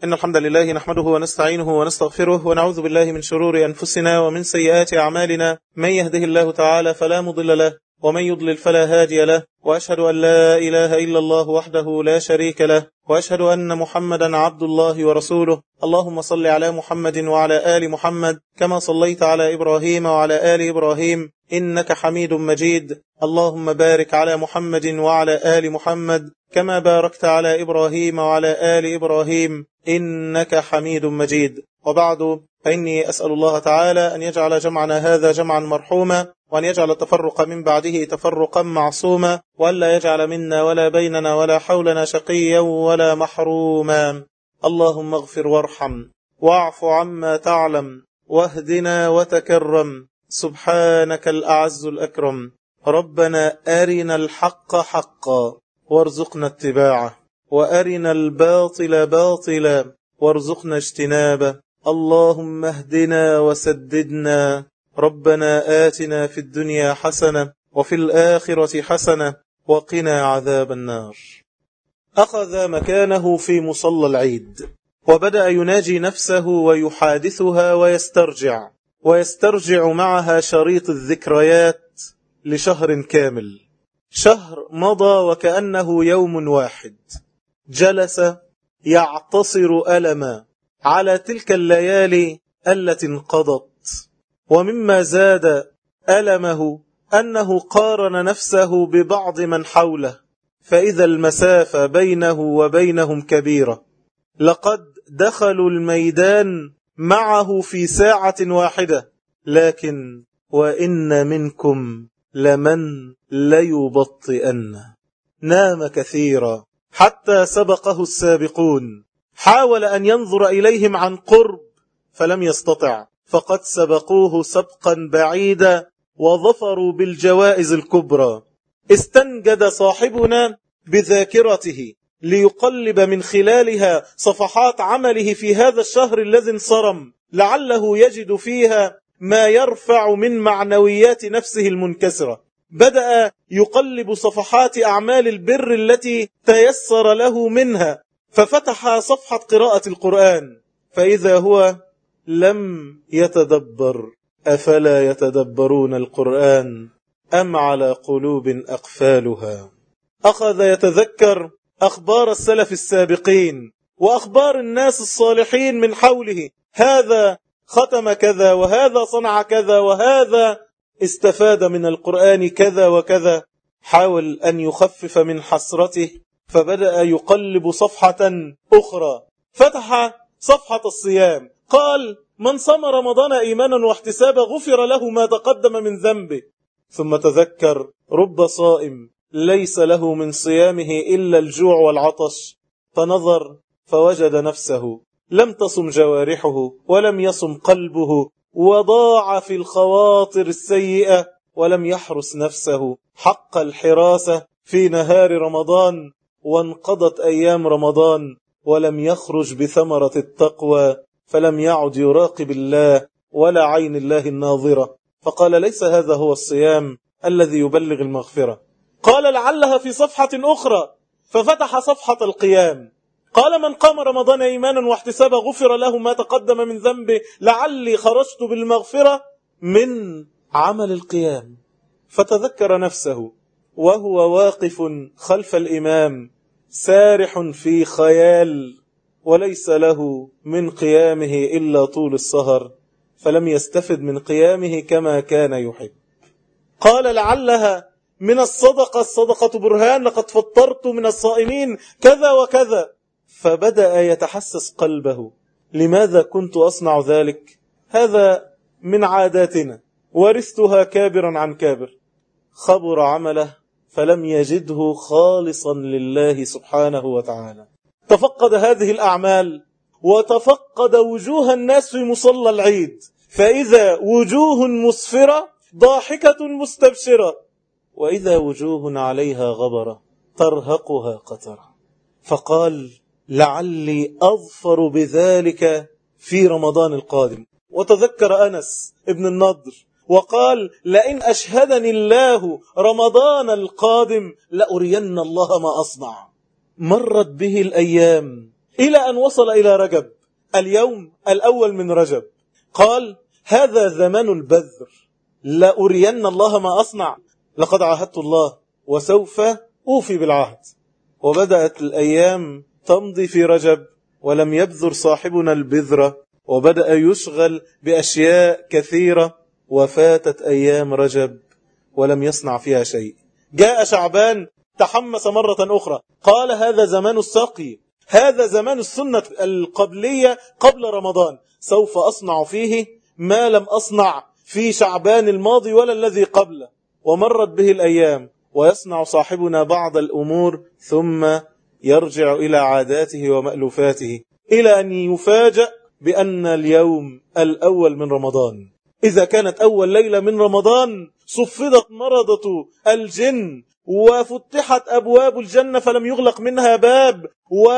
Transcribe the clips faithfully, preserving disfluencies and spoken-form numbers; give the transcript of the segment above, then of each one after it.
إن الحمد لله نحمده ونستعينه ونستغفره ونعوذ بالله من شرور أنفسنا ومن سيئات أعمالنا. من يهده الله تعالى فلا مضل له ومن يضلل فلا هادي له، وأشهد أن لا إله إلا الله وحده لا شريك له، وأشهد أن محمدا عبد الله ورسوله. اللهم صل على محمد وعلى آل محمد كما صليت على إبراهيم وعلى آل إبراهيم إنك حميد مجيد. اللهم بارك على محمد وعلى آل محمد كما باركت على إبراهيم وعلى آل إبراهيم إنك حميد مجيد. وبعد، فإني أسأل الله تعالى أن يجعل جمعنا هذا جمعا مرحوما، وأن يجعل التفرق من بعده تفرقا معصوما، وألا يجعل منا ولا بيننا ولا حولنا شقيا ولا محروما. اللهم اغفر وارحم واعف عما تعلم واهدنا وتكرم، سبحانك الأعز الأكرم. ربنا أرنا الحق حقا وارزقنا اتباعه، وأرنا الباطل باطلا وارزقنا اجتنابه. اللهم اهدنا وسددنا. ربنا آتنا في الدنيا حسنة وفي الآخرة حسنة وقنا عذاب النار. أخذ مكانه في مصلى العيد، وبدأ يناجي نفسه ويحادثها ويسترجع ويسترجع معها شريط الذكريات لشهر كامل. شهر مضى وكأنه يوم واحد. جلس يعتصر ألما على تلك الليالي التي انقضت، ومما زاد ألمه أنه قارن نفسه ببعض من حوله، فإذا المسافة بينه وبينهم كبيرة. لقد دخلوا الميدان معه في ساعة واحدة، لكن وإن منكم لمن ليبطئن. نام كثيرا حتى سبقه السابقون، حاول أن ينظر إليهم عن قرب فلم يستطع، فقد سبقوه سبقا بعيدا وظفروا بالجوائز الكبرى. استنجد صاحبنا بذاكرته ليقلب من خلالها صفحات عمله في هذا الشهر الذي انصرم، لعله يجد فيها ما يرفع من معنويات نفسه المنكسرة. بدأ يقلب صفحات أعمال البر التي تيسر له منها، ففتح صفحة قراءة القرآن، فإذا هو لم يتدبر. أفلا يتدبرون القرآن أم على قلوب أقفالها؟ أخذ يتذكر أخبار السلف السابقين وأخبار الناس الصالحين من حوله، هذا ختم كذا، وهذا صنع كذا، وهذا استفاد من القرآن كذا وكذا. حاول أن يخفف من حسرته، فبدأ يقلب صفحة أخرى. فتح صفحة الصيام، قال: من صام رمضان إيمانا واحتسابا غفر له ما تقدم من ذنبه. ثم تذكر رب صائم ليس له من صيامه إلا الجوع والعطش، فنظر فوجد نفسه لم تصم جوارحه ولم يصم قلبه، وضاع في الخواطر السيئة، ولم يحرس نفسه حق الحراسة في نهار رمضان، وانقضت أيام رمضان ولم يخرج بثمرة التقوى، فلم يعد يراقب الله ولا عين الله الناظرة. فقال: ليس هذا هو الصيام الذي يبلغ المغفرة. قال: لعلها في صفحة أخرى، ففتح صفحة القيام. قال: من قام رمضان إيمانا واحتسابا غفر له ما تقدم من ذنبه، لعلي خرجت بالمغفرة من عمل القيام. فتذكر نفسه وهو واقف خلف الإمام سارح في خيال، وليس له من قيامه إلا طول السهر، فلم يستفد من قيامه كما كان يحب. قال: لعلها من الصدقة، الصدقة برهان، لقد فطرت من الصائمين كذا وكذا. فبدأ يتحسس قلبه: لماذا كنت أصنع ذلك؟ هذا من عاداتنا، ورثتها كابرا عن كابر. خبر عمله فلم يجده خالصا لله سبحانه وتعالى. تفقد هذه الأعمال وتفقد وجوه الناس في مصلى العيد، فإذا وجوه مسفرة ضاحكة مستبشرة، وإذا وجوه عليها غبرة ترهقها قترة. فقال: لعلي أظفر بذلك في رمضان القادم. وتذكر أنس ابن النضر وقال: لئن أشهدني الله رمضان القادم لأرين الله ما أصنع. مرت به الأيام إلى أن وصل إلى رجب، اليوم الأول من رجب. قال: هذا زمان البذر، لأرين الله ما أصنع، لقد عاهدت الله وسوف أوفي بالعهد. وبدأت الأيام تمضي في رجب ولم يبذر صاحبنا البذرة، وبدأ يشغل بأشياء كثيرة، وفاتت أيام رجب ولم يصنع فيها شيء. جاء شعبان تحمس مرة أخرى، قال: هذا زمان السقي، هذا زمان السنة القبلية قبل رمضان، سوف أصنع فيه ما لم أصنع في شعبان الماضي ولا الذي قبله. ومرت به الأيام، ويصنع صاحبنا بعض الأمور ثم يرجع إلى عاداته ومألوفاته، إلى أن يفاجأ بأن اليوم الأول من رمضان. إذا كانت أول ليلة من رمضان صفدت مرضة الجن وفتحت أبواب الجنة فلم يغلق منها باب،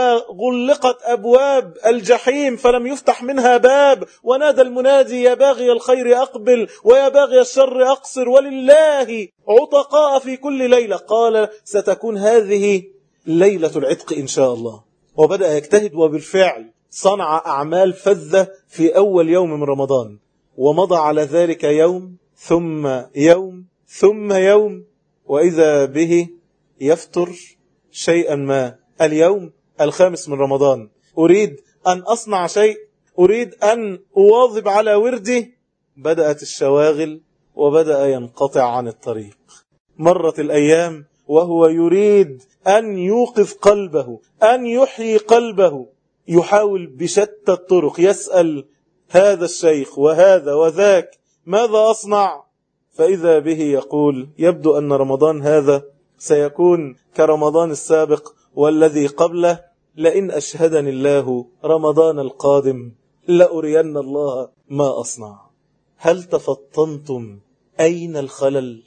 وغلقت أبواب الجحيم فلم يفتح منها باب، ونادى المنادي: يا باغي الخير أقبل ويا باغي الشر أقصر، ولله عتقاء في كل ليلة. قال: ستكون هذه ليلة العتق إن شاء الله. وبدأ يجتهد، وبالفعل صنع أعمال فذة في أول يوم من رمضان، ومضى على ذلك يوم ثم يوم ثم يوم، وإذا به يفتر شيئا ما. اليوم الخامس من رمضان، أريد أن أصنع شيء، أريد أن أواظب على وردي. بدأت الشواغل وبدأ ينقطع عن الطريق. مرت الأيام وهو يريد أن يوقف قلبه، أن يحيي قلبه، يحاول بشتى الطرق، يسأل هذا الشيخ وهذا وذاك: ماذا أصنع؟ فإذا به يقول: يبدو أن رمضان هذا سيكون كرمضان السابق والذي قبله، لئن أشهدني الله رمضان القادم لأرين الله ما أصنع. هل تفطنتم أين الخلل؟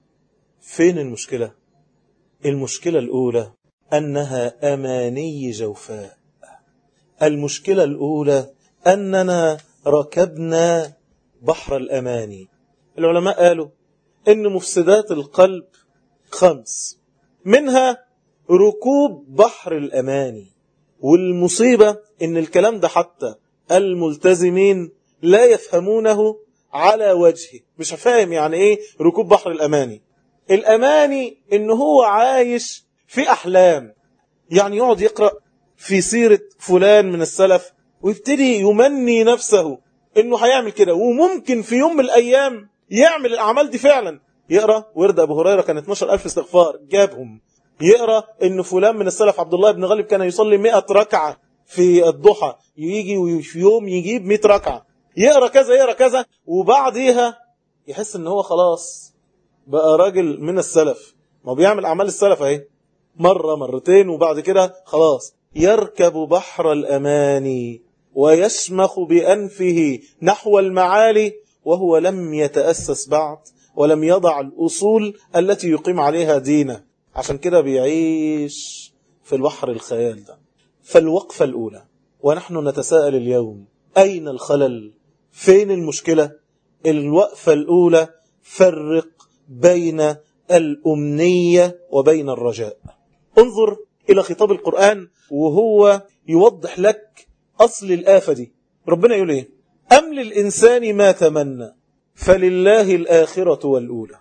فين المشكلة؟ المشكلة الأولى أنها أماني جوفاء. المشكلة الأولى أننا ركبنا بحر الأماني. العلماء قالوا إن مفسدات القلب خمس، منها ركوب بحر الأماني. والمصيبة إن الكلام ده حتى الملتزمين لا يفهمونه على وجهه، مش فاهم يعني إيه ركوب بحر الأماني. الأماني إن هو عايش في أحلام، يعني يقعد يقرأ في سيرة فلان من السلف ويبتدي يمني نفسه إنه هيعمل كده، وممكن في يوم من الأيام يعمل الأعمال دي فعلا. يقرأ ورد أبو هريرة كان اثناشر ألف استغفار جابهم، يقرأ إن فلان من السلف عبد الله بن غالب كان يصلي مئة ركعة في الضحى، يجي وفي يوم يجيب مئة ركعة، يقرأ كذا يقرأ كذا، وبعديها يحس إن هو خلاص بقى راجل من السلف، ما بيعمل أعمال السلف اهي مرة مرتين، وبعد كده خلاص يركب بحر الأماني ويشمخ بأنفه نحو المعالي، وهو لم يتأسس بعد ولم يضع الأصول التي يقيم عليها دينه، عشان كده بيعيش في البحر الخيال ده. فالوقفة الأولى، ونحن نتساءل اليوم أين الخلل؟ فين المشكلة؟ الوقفة الأولى: فرق بين الأمنية وبين الرجاء. انظر إلى خطاب القرآن وهو يوضح لك أصل الآفة دي. ربنا يقول إيه؟ أم للإنسان ما تمنى فلله الآخرة والأولى.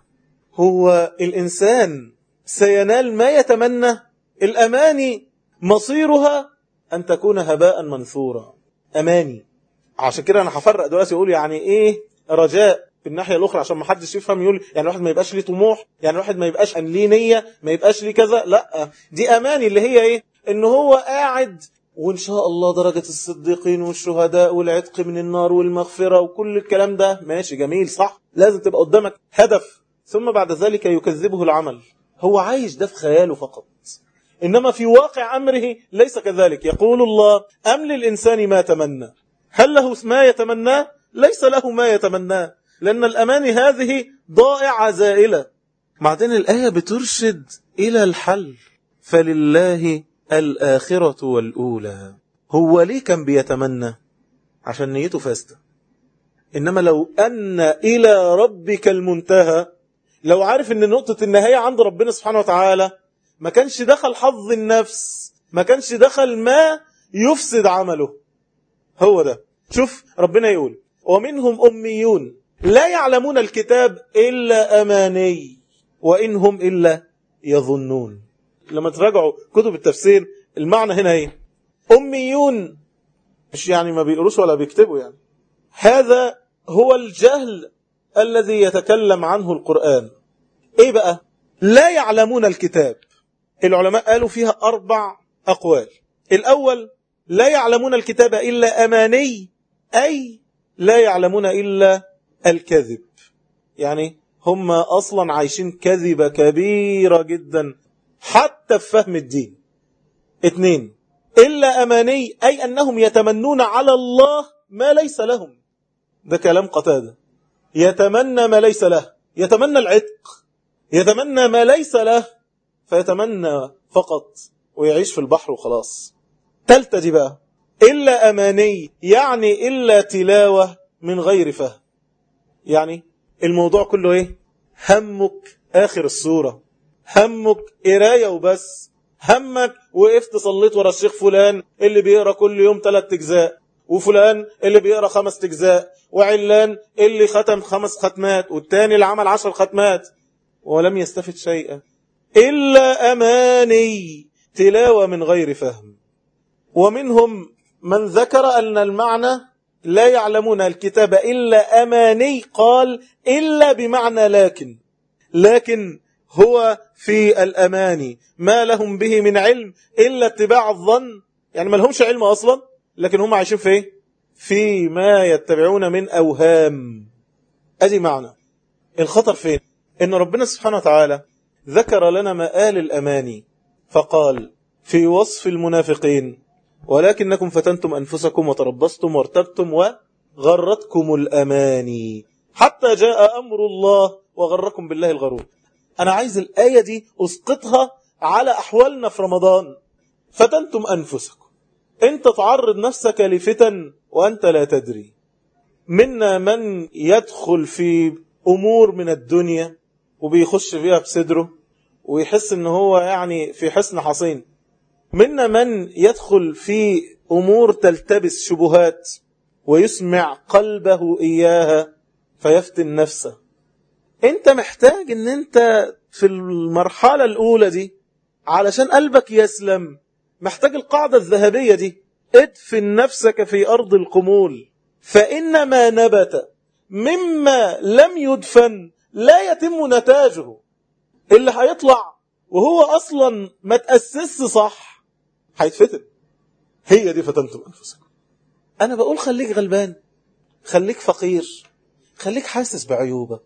هو الإنسان سينال ما يتمنى؟ الأماني مصيرها أن تكون هباء منثورا. أماني. عشان كده أنا هفرق دلوقتي أقول يعني إيه رجاء في الناحية الأخرى، عشان ما حدش يفهم يقول يعني الواحد ما يبقاش ليه طموح، يعني الواحد ما يبقاش ليه نية، ما يبقاش ليه كذا. لا، دي أماني اللي هي إيه؟ إنه هو قاعد وإن شاء الله درجة الصديقين والشهداء والعتق من النار والمغفرة وكل الكلام ده ماشي جميل صح، لازم تبقى قدامك هدف، ثم بعد ذلك يكذبه العمل. هو عايش ده في خياله فقط، إنما في واقع أمره ليس كذلك. يقول الله: أم للإنسان ما تمنى. هل له ما يتمناه؟ ليس له ما يتمناه، لأن الأماني هذه ضائعة زائلة. بعدين الآية بترشد إلى الحل: فلله الآخرة والأولى. هو ليه كان بيتمنى؟ عشان نيته فاسدة. إنما لو أن إلى ربك المنتهى، لو عارف أن نقطة النهاية عند ربنا سبحانه وتعالى، ما كانش دخل حظ النفس، ما كانش دخل ما يفسد عمله. هو ده. شوف ربنا يقول ومنهم أميون لا يعلمون الكتاب إلا أماني وإنهم إلا يظنون. لما تراجعوا كتب التفسير المعنى هنا ايه؟ أميون مش يعني ما بيقروش ولا بيكتبوا، يعني هذا هو الجهل الذي يتكلم عنه القرآن. ايه بقى؟ لا يعلمون الكتاب. العلماء قالوا فيها أربع أقوال. الأول لا يعلمون الكتاب إلا أماني، أي لا يعلمون إلا الكذب، يعني هم أصلا عايشين كذبة كبيرة جدا حتى في فهم الدين. اثنين إلا أماني، أي أنهم يتمنون على الله ما ليس لهم. ده كلام قتادة. يتمنى ما ليس له، يتمنى العتق، يتمنى ما ليس له، فيتمنى فقط ويعيش في البحر وخلاص. تالتة دي بقى إلا أماني، يعني إلا تلاوة من غير فهم. يعني الموضوع كله إيه؟ همك آخر السورة، همك قراية وبس، همك وقفت صليت ورا الشيخ فلان اللي بيقرأ كل يوم ثلاث اجزاء، وفلان اللي بيقرأ خمس اجزاء، وعلان اللي ختم خمس ختمات، والتاني اللي عمل عشر ختمات، ولم يستفد شيئا. إلا أماني، تلاوة من غير فهم. ومنهم من ذكر أن المعنى لا يعلمون الكتاب إلا أماني، قال إلا بمعنى لكن، لكن هو في الأماني ما لهم به من علم إلا اتباع الظن، يعني ما لهمش علم أصلا، لكن هم عايشين في إيه؟ في ما يتبعون من أوهام. أدي معنى. الخطر فين؟ إن ربنا سبحانه وتعالى ذكر لنا مآل الأماني فقال في وصف المنافقين ولكنكم فتنتم أنفسكم وتربصتم وارتبتم وغرتكم الأماني حتى جاء أمر الله وغركم بالله الغرور. أنا عايز الآية دي أسقطها على أحوالنا في رمضان. فتنتم أنفسكم، أنت تعرض نفسك لفتن وأنت لا تدري. منا من يدخل في أمور من الدنيا وبيخش فيها بصدره ويحس أنه هو يعني في حسن حصين. منا من يدخل في أمور تلتبس شبهات ويسمع قلبه إياها فيفتن نفسه. أنت محتاج أن أنت في المرحلة الأولى دي علشان قلبك يسلم محتاج القاعدة الذهبية دي: ادفن نفسك في أرض القمول، فإنما نبت مما لم يدفن لا يتم نتاجه. اللي هيطلع وهو أصلا ما تأسس صح هيتفتن. هي دي فتنتم أنفسكم. أنا بقول خليك غلبان، خليك فقير، خليك حاسس بعيوبك.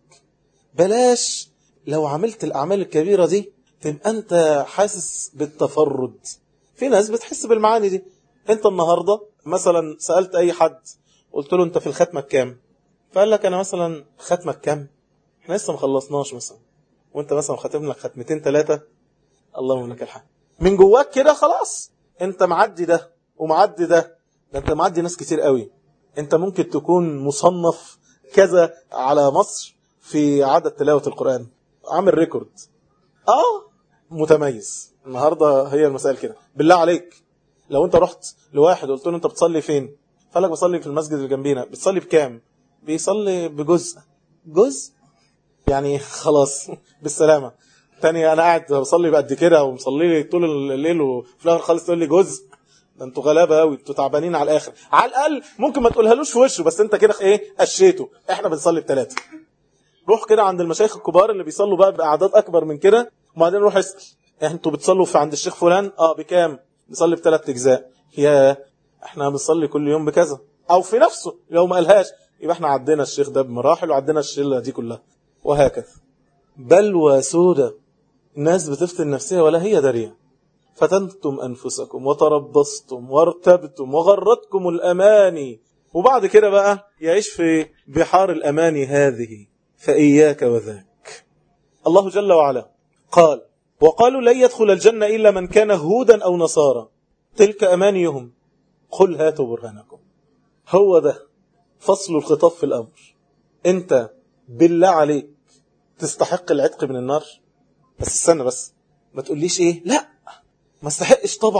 بلاش لو عملت الأعمال الكبيرة دي تبقى أنت حاسس بالتفرد. في ناس بتحس بالمعاني دي. أنت النهاردة مثلا سألت أي حد قلت له أنت في الختمة كام؟ فقال لك أنا مثلا ختمة كام؟ احنا لسه مخلصناش مثلا، وانت مثلا ختم لك ختمتين ثلاثة، اللهم لك الحمد. من جواك كده خلاص انت معدي ده ومعدي ده. ده انت معدي ناس كتير قوي. انت ممكن تكون مصنف كذا على مصر في عدد تلاوة القرآن، عامل ريكورد. اه متميز. النهاردة هي المسائل كده. بالله عليك لو انت رحت لواحد قلت له انت بتصلي فين؟ فقال لك بصلي في المسجد اللي جنبينا. بتصلي بكام؟ بيصلي بجزء. جزء يعني خلاص بالسلامة. تاني انا قاعد بصلي بقد كده ومصلي لي طول الليل وفي الاخر خالص تقول لي جزء؟ ده انتوا غلابه قوي، انتوا تعبانين على الاخر. على الاقل ممكن ما تقولهالوش في وشه، بس انت كده ايه قشيته. احنا بنصلي بثلاثه. روح كده عند المشايخ الكبار اللي بيصلوا بقى باعداد اكبر من كده، وبعدين روح اسال انتوا بتصلوا في عند الشيخ فلان؟ اه بكام؟ بيصلي بثلاث اجزاء. يا احنا بنصلي كل يوم بكذا. او في نفسه لو ما قالهاش يبقى احنا عدينا الشيخ ده بمراحل وعدينا الشله دي كلها. وهكذا بلوى سودة. الناس بتفتن نفسها ولا هي دارية. فتنتم أنفسكم وتربصتم وارتبتم وغرتكم الأماني. وبعد كده بقى يعيش في بحار الأماني هذه. فإياك وذاك. الله جل وعلا قال وقالوا لن يدخل الجنة إلا من كان هودا أو نصارى تلك أمانيهم قل هاتوا برهانكم. هو ده فصل الخطاب في الأمر. أنت بالله عليك تستحق العتق من النار؟ بس استنى بس ما تقوليش ايه لا ما استحقش طبعا،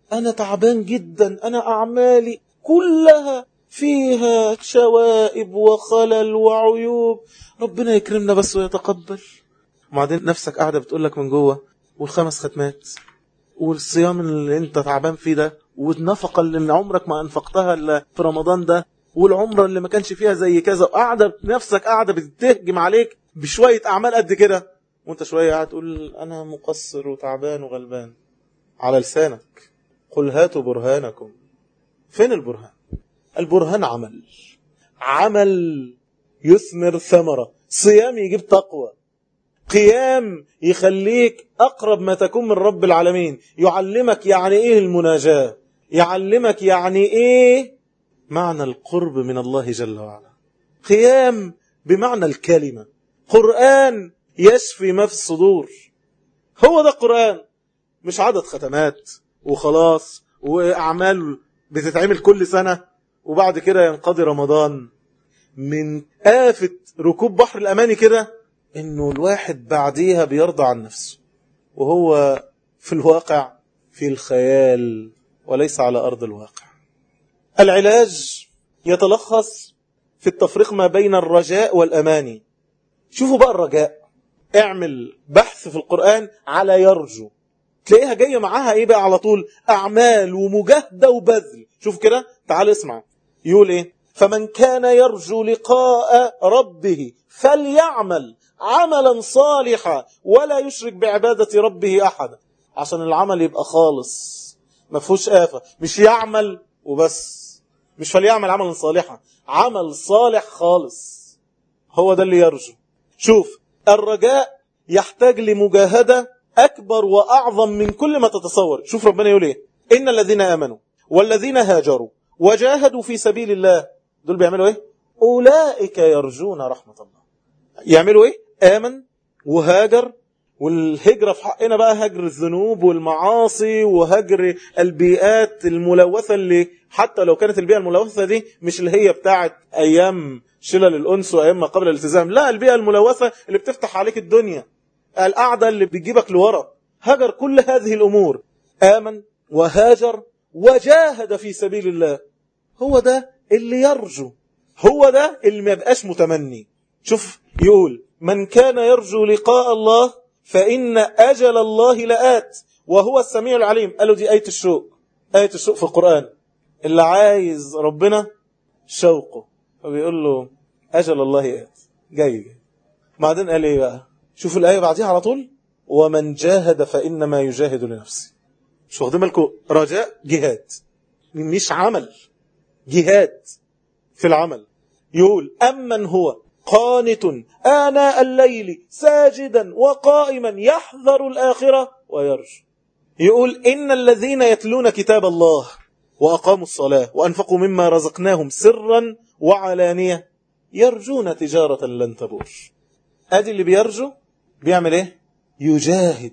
أنا تعبان جدا، أنا أعمالي كلها فيها شوائب وخلل وعيوب، ربنا يكرمنا بس ويتقبل. وبعدين نفسك قاعدة بتقولك من جوه، والخمس ختمات والصيام اللي انت تعبان فيه ده، والنفقة اللي عمرك ما أنفقتها إلا في رمضان ده، والعمرة اللي ما كانش فيها زي كذا، قاعدة نفسك قاعدة بتهجم عليك بشوية أعمال قد كده، وانت شوية قاعد تقول أنا مقصر وتعبان وغلبان. على لسانك قل هاتوا برهانكم. فين البرهان؟ البرهان عمل، عمل يثمر ثمرة، صيام يجيب تقوى، قيام يخليك أقرب ما تكون من رب العالمين، يعلمك يعني إيه المناجاة، يعلمك يعني إيه معنى القرب من الله جل وعلا. قيام بمعنى الكلمة، قرآن يشفي ما في الصدور. هو ده قرآن، مش عدد ختمات وخلاص وأعمال بتتعمل كل سنة وبعد كده ينقضي رمضان. من آفة ركوب بحر الأماني كده إنه الواحد بعديها بيرضى عن نفسه، وهو في الواقع في الخيال وليس على أرض الواقع. العلاج يتلخص في التفريق ما بين الرجاء والأماني. شوفوا بقى الرجاء، اعمل بحث في القرآن على يرجو، تلاقيها جاية معاها ايه بقى على طول؟ أعمال ومجاهدة وبذل. شوف كده، تعال اسمع، يقول ايه؟ فمن كان يرجو لقاء ربه فليعمل عملا صالحا ولا يشرك بعبادة ربه أحدا. عشان العمل يبقى خالص ما فيهوش آفة، مش يعمل وبس، مش فليعمل عملا صالحا، عمل صالح خالص، هو ده اللي يرجو. شوف، الرجاء يحتاج لمجاهدة أكبر وأعظم من كل ما تتصور. شوف ربنا يقول إيه؟ إن الذين آمنوا والذين هاجروا وجاهدوا في سبيل الله، دول بيعملوا إيه؟ أولئك يرجون رحمة الله. يعملوا إيه؟ آمن وهاجر، والهجرة في حقنا بقى هجر الذنوب والمعاصي وهجر البيئات الملوثة، اللي حتى لو كانت البيئة الملوثة دي مش اللي هي بتاعت أيام شلل الأنس وأيام ما قبل الالتزام، لا، البيئة الملوثة اللي بتفتح عليك الدنيا، القعدة اللي بتجيبك لورا. هجر كل هذه الأمور، آمن وهاجر وجاهد في سبيل الله، هو ده اللي يرجو، هو ده اللي ما يبقاش متمني. شوف يقول من كان يرجو لقاء الله فإن أجل الله لآت وهو السميع العليم. قالوا دي آية الشوق، آية الشوق في القرآن، اللي عايز ربنا شوقه فبيقول له أجل الله آت، جاي جاي. بعدين قال إيه بقى؟ شوف الآية بعديها على طول، ومن جاهد فإنما يجاهد لنفسه. مش واخدين بالكم؟ رجاء جهاد، مش عمل، جهاد في العمل. يقول أمن هو قانت آناء الليل ساجدا وقائما يحذر الآخرة ويرجو. يقول إن الذين يتلون كتاب الله وأقاموا الصلاة وأنفقوا مما رزقناهم سرا وعلانية يرجون تجارة لن تبور. أدي اللي بيرجو بيعمل إيه؟ يجاهد،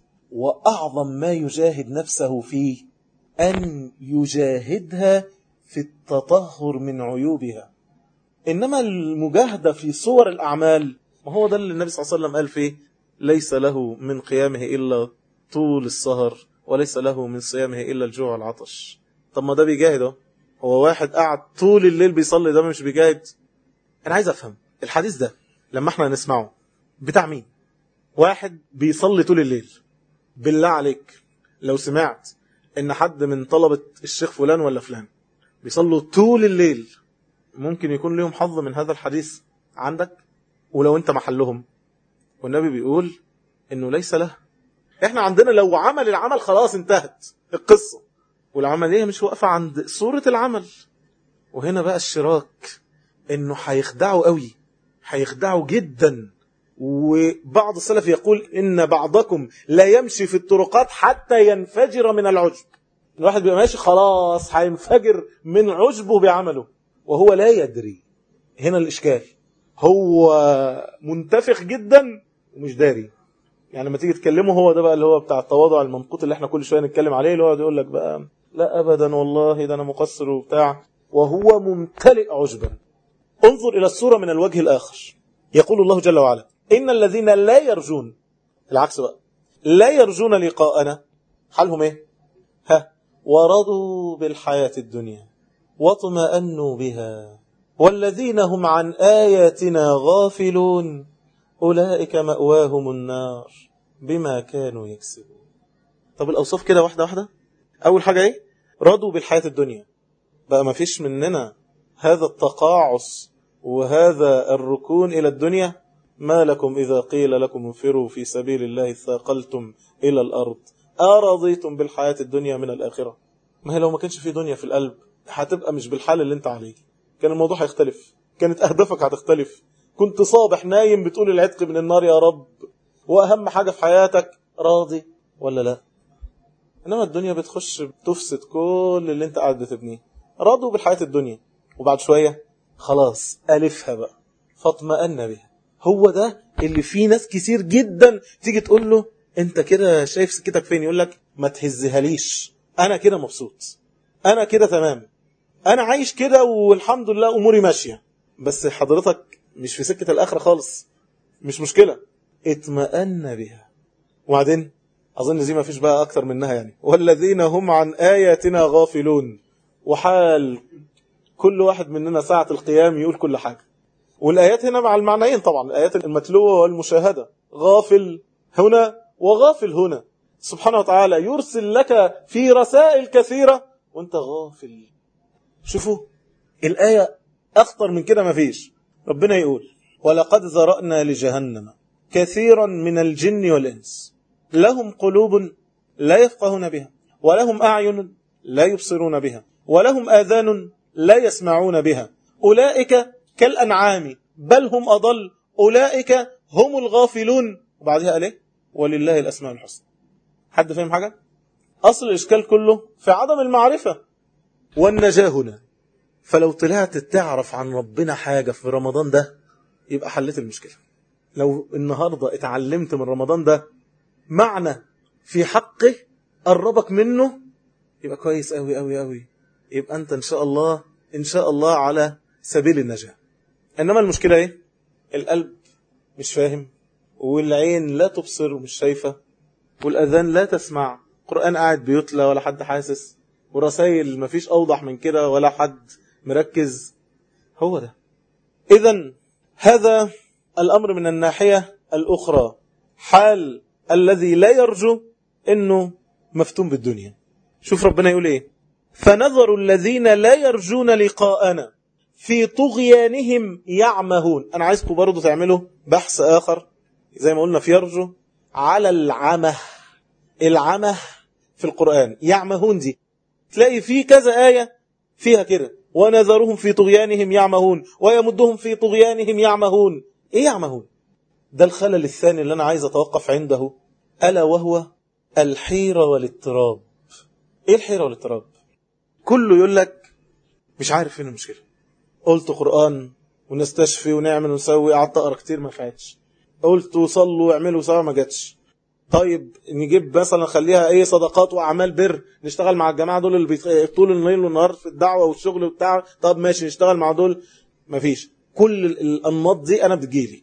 وأعظم ما يجاهد نفسه فيه أن يجاهدها في التطهر من عيوبها. إنما المجاهدة في صور الأعمال، ما هو ده اللي النبي صلى الله عليه وسلم قال فيه ليس له من قيامه إلا طول السهر وليس له من صيامه إلا الجوع والعطش. طب ما ده بيجاهده، هو واحد قاعد طول الليل بيصلي، ده مش بيجاهد؟ أنا عايز أفهم الحديث ده لما احنا نسمعه بتاع مين؟ واحد بيصلي طول الليل، بالله عليك لو سمعت إن حد من طلبة الشيخ فلان ولا فلان بيصلوا طول الليل، ممكن يكون لهم حظ من هذا الحديث عندك؟ ولو انت محلهم، والنبي بيقول انه ليس له. احنا عندنا لو عمل العمل خلاص انتهت القصة، والعملية مش واقفة عند صورة العمل. وهنا بقى الشراك، انه هيخدعوا قوي، هيخدعوا جدا. وبعض السلف يقول ان بعضكم لا يمشي في الطرقات حتى ينفجر من العجب. الواحد بيبقى ماشي خلاص هينفجر من عجبه بعمله وهو لا يدري. هنا الإشكال، هو منتفخ جدا ومش داري. يعني لما تيجي تكلمه، هو ده بقى اللي هو بتاع التواضع المنقوط اللي احنا كل شوية نتكلم عليه، اللي هو يقول لك بقى لا أبدا والله ده أنا مقصر وبتاع، وهو ممتلئ عجبا. انظر إلى الصورة من الوجه الآخر. يقول الله جل وعلا إن الذين لا يرجون، العكس بقى، لا يرجون لقاءنا، حالهم ايه؟ ها، ورضوا بالحياة الدنيا واطمأنوا بها والذين هم عن آياتنا غافلون أولئك مأواهم النار بما كانوا يكسبون. طب الأوصاف كده واحدة واحدة. أول حاجة إيه؟ رضوا بالحياة الدنيا. بقى ما فيش مننا هذا التقاعس وهذا الركون إلى الدنيا. ما لكم إذا قيل لكم انفروا في سبيل الله ثاقلتم إلى الأرض أرضيتم بالحياة الدنيا من الآخرة. ما هي لو ما كانش في دنيا في القلب هتبقى مش بالحال اللي انت عليه، كان الموضوع هيختلف، كانت أهدافك هتختلف، كنت صابح نايم بتقول العتق من النار يا رب، وأهم حاجة في حياتك راضي ولا لا. إنما الدنيا بتخش بتفسد كل اللي انت قاعد بتبنيه. راضوا بالحياة الدنيا وبعد شوية خلاص ألفها بقى فاطمأن بها. هو ده اللي فيه ناس كتير جدا تيجي تقول له انت كده شايف سكتك فين، يقول لك ما تهزها ليش، انا كده مبسوط، انا كده تمام، انا عايش كده والحمد لله اموري ماشية. بس حضرتك مش في سكة الاخرة خالص، مش مشكلة، اطمأن بها. وبعدين اظن دي ما فيش بقى اكتر منها يعني، والذين هم عن آياتنا غافلون. وحال كل واحد مننا ساعة القيام يقول كل حاجة. والآيات هنا مع المعنيين طبعا، الآيات المتلوة والمشاهدة. غافل هنا وغافل هنا. سبحانه وتعالى يرسل لك في رسائل كثيرة وانت غافل. شوفوا الآية أخطر من كده ما فيش. ربنا يقول ولقد ذرأنا لجهنم كثيرا من الجن والإنس لهم قلوب لا يفقهون بها ولهم أعين لا يبصرون بها ولهم آذان لا يسمعون بها أولئك كالأنعام بل هم أضل أولئك هم الغافلون. وبعدها قال ايه؟ ولله الأسماء الحسنى. حد فهم حاجة؟ أصل الإشكال كله في عدم المعرفة والنجاة هنا. فلو طلعت تعرف عن ربنا حاجة في رمضان ده يبقى حلت المشكلة. لو النهاردة اتعلمت من رمضان ده معنى في حقه قربك منه يبقى كويس قوي قوي قوي، يبقى أنت إن شاء الله إن شاء الله على سبيل النجاة. إنما المشكلة إيه؟ القلب مش فاهم، والعين لا تبصر ومش شايفة، والأذان لا تسمع، قرآن قاعد بيتلى ولا حد حاسس، ورسائل مفيش أوضح من كده ولا حد مركز. هو ده. إذن هذا الأمر من الناحية الأخرى. حال الذي لا يرجو إنه مفتون بالدنيا. شوف ربنا يقول إيه؟ فنظر الذين لا يرجون لقاءنا في طغيانهم يعمهون. أنا عايزكم برضو تعملوا بحث آخر زي ما قلنا في يرجو على العمه. العمه في القرآن يعمهون دي تلاقي فيه كذا آية فيها كده، ونذرهم في طغيانهم يعمهون ويمدهم في طغيانهم يعمهون. إيه يعمهون؟ ده الخلل الثاني اللي أنا عايز أتوقف عنده، ألا وهو الحيرة والاضطراب. إيه الحيرة والاضطراب؟ كله يقول لك مش عارف فين المشكلة. قلت قرآن ونستشفي ونعمل ونسوي، قعدت أقرأ كتير ما فاتش. قلت وصلوا واعملوا سوا ما جاتش. طيب نجيب مثلا خليها ايه صدقات واعمال بر، نشتغل مع الجماعه دول اللي بيطول الليل والنهار في الدعوه والشغل وبتاع، طب ماشي نشتغل مع دول. مفيش. كل الانماط دي انا بتجيلي،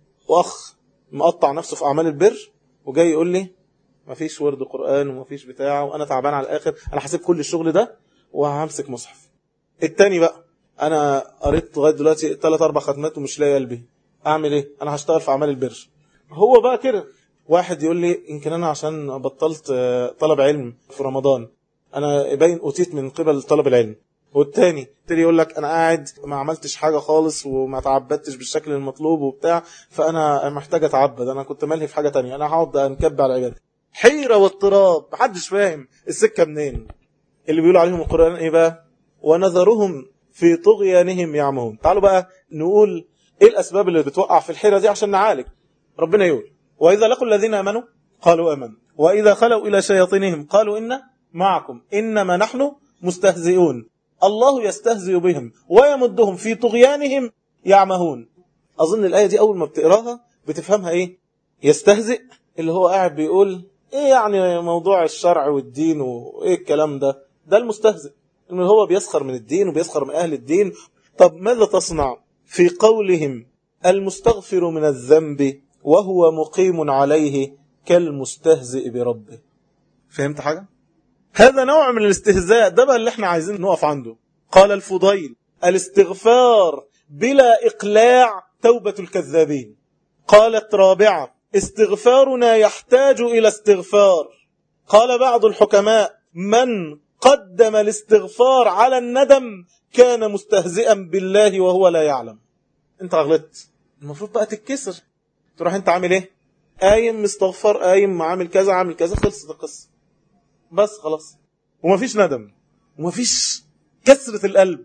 واخ مقطع نفسه في اعمال البر وجاي يقول لي مفيش ورد قران ومفيش بتاع، وانا تعبان على الاخر، انا حاسب كل الشغل ده وهمسك مصحف. التاني بقى انا قريت لغايه دلوقتي ثلاث اربع ختمات ومش لاقي قلبي، اعمل ايه؟ انا هشتغل في اعمال البر. هو بقى كده. واحد يقول لي يمكن أنا عشان بطلت طلب علم في رمضان، أنا باين أوتيت من قبل طلب العلم. والتاني تاني يقول لك أنا قاعد ما عملتش حاجة خالص وما تعبدتش بالشكل المطلوب وبتاع، فأنا محتاج أتعبد، أنا كنت ملهي في حاجة تانية، أنا هقعد أنكب على العبادة. حيرة واضطراب، محدش فاهم السكة منين. اللي بيقولوا عليهم القرآن إيه بقى؟ ونذرهم في طغيانهم يعمهون. تعالوا بقى نقول إيه الأسباب اللي بتوقع في الحيرة دي عشان نعالج. ربنا يقول وإذا لقوا الذين آمنوا قالوا آمنوا وإذا خلوا إلى شياطينهم قالوا إنا معكم إنما نحن مستهزئون الله يستهزئ بهم ويمدهم في طغيانهم يعمهون. أظن الآية دي أول ما بتقراها بتفهمها إيه؟ يستهزئ اللي هو قاعد بيقول إيه يعني موضوع الشرع والدين وإيه الكلام ده، ده المستهزئ اللي هو بيسخر من الدين وبيسخر من أهل الدين. طب ماذا تصنع في قولهم المستغفر من الذنب وهو مقيم عليه كالمستهزئ بربه؟ فهمت حاجة؟ هذا نوع من الاستهزاء، ده بقى اللي احنا عايزين نقف عنده. قال الفضيل: الاستغفار بلا إقلاع توبة الكذابين. قالت رابعة: استغفارنا يحتاج إلى استغفار. قال بعض الحكماء: من قدم الاستغفار على الندم كان مستهزئا بالله وهو لا يعلم. انت غلطت، المفروض بقى تتكسر، تروح انت عامل ايه؟ قايم مستغفر، قايم عامل كذا عامل كذا، خلصت القصة بس خلاص، ومفيش ندم ومفيش كسرة القلب.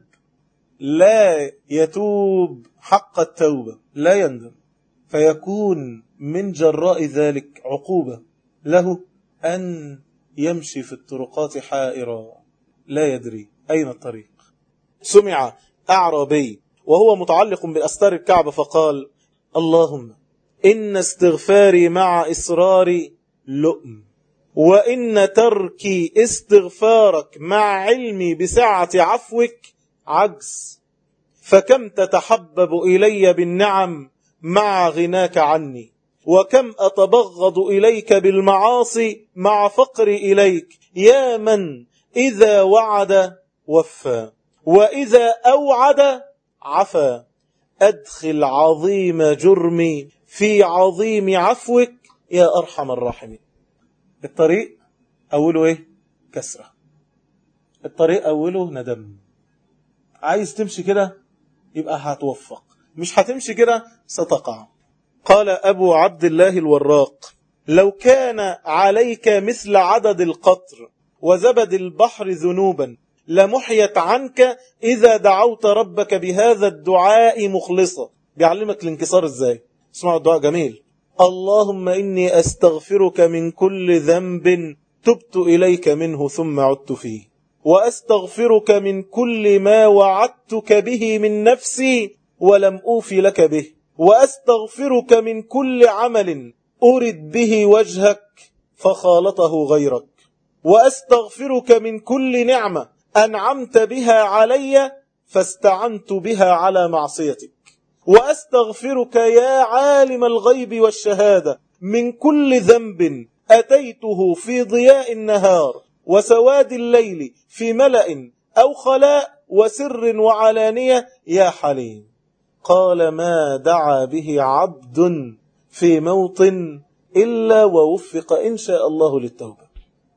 لا يتوب حق التوبة، لا يندم، فيكون من جراء ذلك عقوبة له أن يمشي في الطرقات حائرا لا يدري أين الطريق. سمع أعرابي وهو متعلق بأستار الكعبة فقال: اللهم إن استغفاري مع إصراري لؤم، وإن تركي استغفارك مع علمي بسعة عفوك عجز، فكم تتحبب إلي بالنعم مع غناك عني، وكم أتبغض إليك بالمعاصي مع فقري إليك، يا من إذا وعد وفى وإذا أوعد عفا، أدخل عظيم جرمي في عظيم عفوك يا أرحم الراحمين. الطريق أوله إيه؟ كسرة. الطريق أوله ندم. عايز تمشي كده يبقى هتوفق، مش هتمشي كده ستقع. قال أبو عبد الله الوراق: لو كان عليك مثل عدد القطر وزبد البحر ذنوبا لمحيت عنك إذا دعوت ربك بهذا الدعاء مخلصا. بيعلمك الانكسار ازاي. اسمعوا الدعاء جميل: اللهم إني أستغفرك من كل ذنب تبت إليك منه ثم عدت فيه، وأستغفرك من كل ما وعدتك به من نفسي ولم أوفي لك به، وأستغفرك من كل عمل أرد به وجهك فخالطه غيرك، وأستغفرك من كل نعمة أنعمت بها علي فاستعنت بها على معصيتك، وأستغفرك يا عالم الغيب والشهادة من كل ذنب أتيته في ضياء النهار وسواد الليل في ملأ أو خلاء وسر وعلانية يا حليم. قال: ما دعا به عبد في موطن إلا ووفق إن شاء الله للتوبة.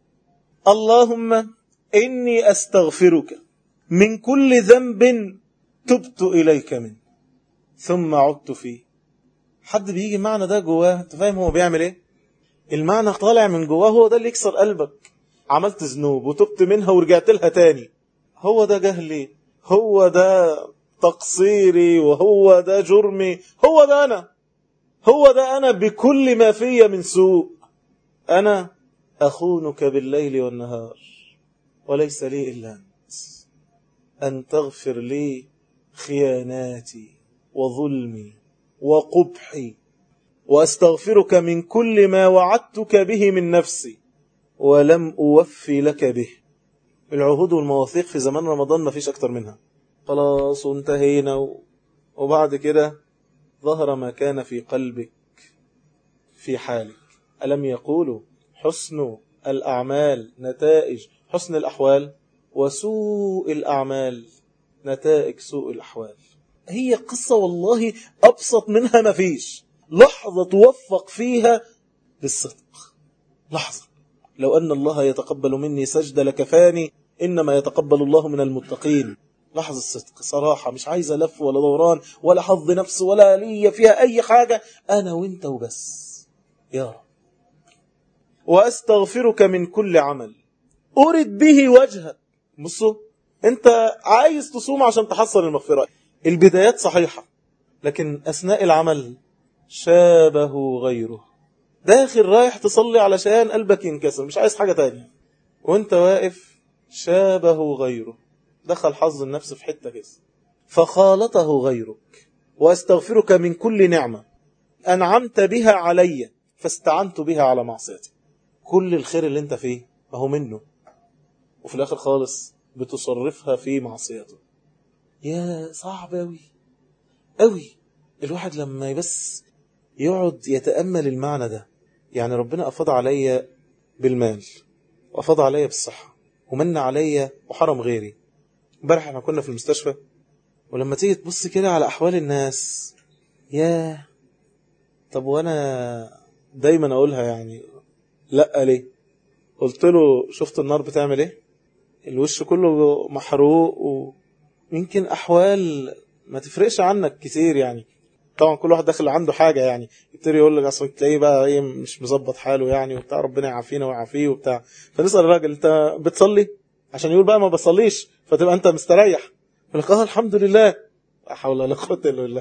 اللهم إني أستغفرك من كل ذنب تبت إليك منه ثم عدت فيه. حد بيجي معنى ده جواه؟ تفهم هو بيعمل ايه؟ المعنى طالع من جواه، هو ده اللي يكسر قلبك. عملت ذنوب وتبت منها ورجعت لها تاني، هو ده جهلي، هو ده تقصيري، وهو ده جرمي، هو ده أنا، هو ده أنا بكل ما في من سوء. أنا أخونك بالليل والنهار وليس لي إلا أنت، أن تغفر لي خياناتي وظلمي وقبحي، وأستغفرك من كل ما وعدتك به من نفسي ولم أوفي لك به. العهود والمواثيق في زمان رمضان ما فيش أكتر منها، خلاص وانتهينا. وبعد كده ظهر ما كان في قلبك في حالك. ألم يقولوا حسن الأعمال نتائج حسن الأحوال، وسوء الأعمال نتائج سوء الأحوال. هي قصة والله أبسط منها ما فيش. لحظة توفق فيها بالصدق، لحظة. لو أن الله يتقبل مني سجدة لكفاني، إنما يتقبل الله من المتقين. لحظة صدق، صراحة، مش عايزة لف ولا دوران ولا حظ نفس ولا لي فيها أي حاجة، أنا وإنت وبس يا رب. وأستغفرك من كل عمل أرد به وجهك. بصوا، أنت عايز تصوم عشان تحصل المغفرة، البدايات صحيحة، لكن أثناء العمل شابه غيره. داخل رايح تصلي علشان قلبك ينكسر، مش عايز حاجة تانية، وانت واقف شابه غيره، دخل حظ النفس في حتة كده، فخالطه غيرك. وأستغفرك من كل نعمة أنعمت بها علي فاستعنت بها على معصيتي. كل الخير اللي انت فيه ما هو منه، وفي الآخر خالص بتصرفها في معصيته. يا صعب أوي أوي الواحد لما بس يقعد يتأمل المعنى ده. يعني ربنا أفض علي بالمال، وأفض علي بالصحة، ومن عليا وحرم غيري. امبارح احنا كنا في المستشفى، ولما تيجي تبص كده على أحوال الناس، ياه، طب وانا دايما اقولها يعني لا ليه؟ قلت له شفت النار بتعمل ايه؟ الوش كله محروق، ويمكن احوال ما تفرقش عنك كتير يعني. طبعا كل واحد داخل عنده حاجة يعني، يبتدي يقول لك اصل تلاقيه بقى ايه مش مظبط حاله يعني وبتاع، ربنا يعافينا ويعافيه وبتاع. فنسأل الراجل انت بتصلي؟ عشان يقول بقى ما بصليش فتبقى انت مستريح. يقول لك اه الحمد لله. لا حول ولا قوة الا بالله.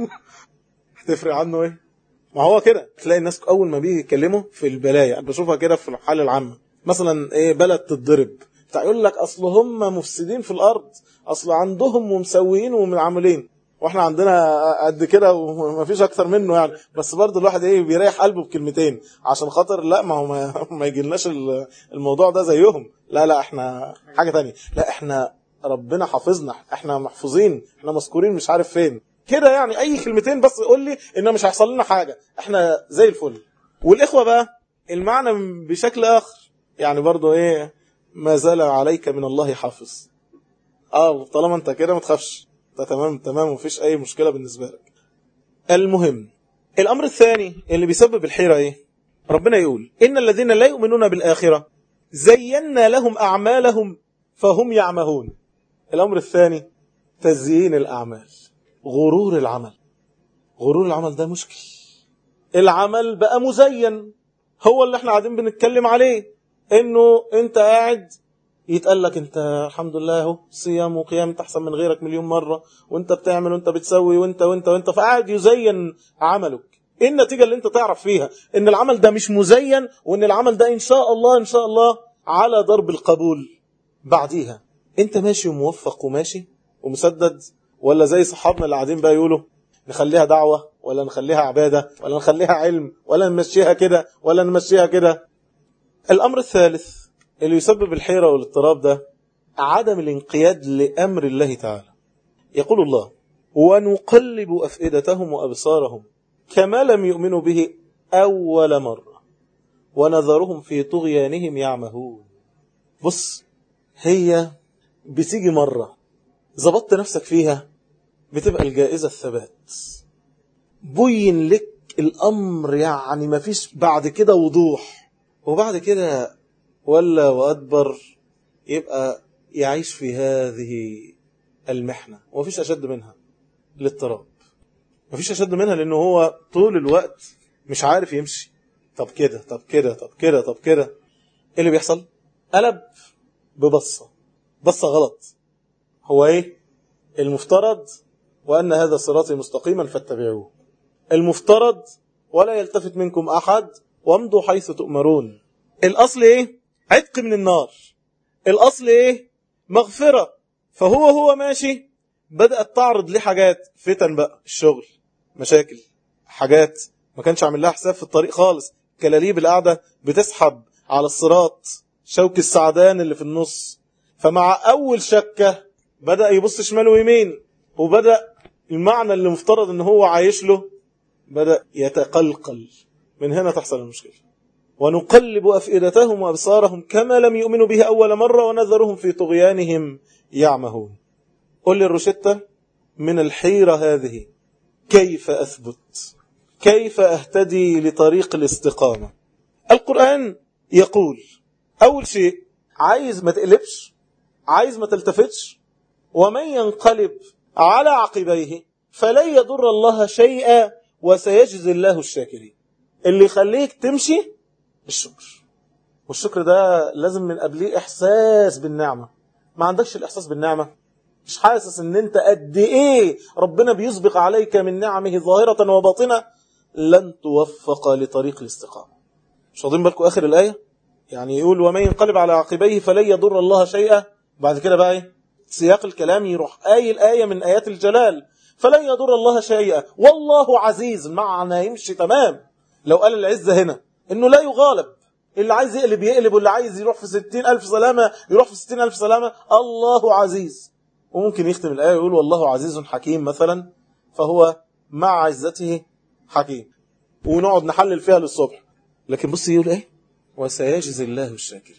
هتفرق عنه ايه؟ ما هو كده تلاقي الناس اول ما بيجي يتكلموا في البلايا، انا بشوفها كده في الحاله العامه، مثلا ايه بلد تتضرب بتاع يقول لك اصل هم مفسدين في الارض، اصل عندهم ومسويين ومعاملين، واحنا عندنا قد كده ومفيش اكتر منه يعني. بس برضه الواحد ايه بيريح قلبه بكلمتين عشان خاطر لا ما هو ما, ما يجيلناش الموضوع ده زيهم. لا لا احنا حاجه تانية، لا احنا ربنا حافظنا، احنا محفوظين، احنا مذكورين مش عارف فين كده يعني. اي كلمتين بس يقول لي ان مش هيحصل لنا حاجه، احنا زي الفل. والاخوه بقى المعنى بشكل اخر يعني برضو ايه، ما زال عليك من الله حافظ. اه طالما انت كده ما تخافش، انت تمام تمام ومفيش اي مشكله بالنسبه لك. المهم الامر الثاني اللي بيسبب الحيره ايه؟ ربنا يقول ان الذين لا يؤمنون بالاخره زينا لهم اعمالهم فهم يعمهون. الامر الثاني تزيين الاعمال، غرور العمل. غرور العمل ده مشكل. العمل بقى مزين، هو اللي احنا قاعدين بنتكلم عليه، انه انت قاعد يتقال لك انت الحمد لله اهو صيام وقيام تحسن من غيرك مليون مرة، وانت بتعمل وانت بتسوي وانت وانت وانت فقاعد يزين عملك. ايه النتيجة اللي انت تعرف فيها؟ ان العمل ده مش مزين، وان العمل ده ان شاء الله ان شاء الله على ضرب القبول بعديها. انت ماشي وموفق وماشي ومسدد، ولا زي صحابنا اللي قاعدين بقى يقولوا نخليها دعوة ولا نخليها عبادة ولا نخليها علم ولا نمشيها كده ولا نمشيها كده. الأمر الثالث اللي يسبب الحيرة والاضطراب ده عدم الانقياد لأمر الله تعالى. يقول الله ونقلب أفئدتهم وأبصارهم كما لم يؤمنوا به أول مرة ونذرهم في طغيانهم يعمهون. بص، هي بتيجي مرة زبطت نفسك فيها بتبقى الجائزة الثبات، بين لك الأمر يعني ما فيش بعد كده وضوح، وبعد كده ولا وأدبر يبقى يعيش في هذه المحنة. وما فيش أشد منها الاضطراب، ما فيش أشد منها لأنه هو طول الوقت مش عارف يمشي. طب كده طب كده طب كده طب كده، إيه اللي بيحصل؟ قلب ببصة، بصة غلط. هو إيه المفترض؟ وأن هذا صراطي مستقيما فاتبعوه. المفترض ولا يلتفت منكم أحد وامضوا حيث تؤمرون. الأصل إيه؟ عتق من النار. الأصل إيه؟ مغفرة. فهو هو ماشي بدأت تعرض ليه حاجات فتن بقى، الشغل، مشاكل، حاجات ما كانش عامل لها حساب في الطريق خالص، كلاليب القعدة بتسحب على الصراط، شوك السعدان اللي في النص. فمع أول شكة بدأ يبص شمال ويمين، وبدأ المعنى اللي مفترض ان هو عايش له بدأ يتقلقل. من هنا تحصل المشكلة. ونقلب أفئدتهم وأبصارهم كما لم يؤمنوا به أول مرة ونذرهم في طغيانهم يعمهون. قل لي الروشتة من الحيرة هذه، كيف أثبت؟ كيف أهتدي لطريق الاستقامة؟ القرآن يقول أول شيء عايز ما تقلبش، عايز ما تلتفتش. ومن ينقلب على عقبيه فلن يضر الله شيئا وسيجزي الله الشاكرين. اللي يخليك تمشي الشكر، والشكر ده لازم من قبليه إحساس بالنعمة. ما عندكش الإحساس بالنعمة، مش حاسس ان انت قد ايه ربنا بيسبق عليك من نعمه ظاهرة وباطنة، لن توفق لطريق الاستقامة. مش واخدين بالكم آخر الآية؟ يعني يقول ومن ينقلب على عقبيه فلن يضر الله شيئا، بعد كده بقى ايه سياق الكلام يروح آية الآية من آيات الجلال، فلن يضر الله شيئا والله عزيز. معنى يمشي تمام. لو قال العزة هنا انه لا يغالب، اللي عايز يقلب يقلب، واللي عايز يروح في ستين ألف سلامة يروح في ستين ألف سلامة. الله عزيز. وممكن يختم الآية يقول والله عزيز حكيم مثلا، فهو مع عزته حكيم، ونقعد نحلل فيها للصبح. لكن بص يقول ايه وسيجزي الله الشاكرين.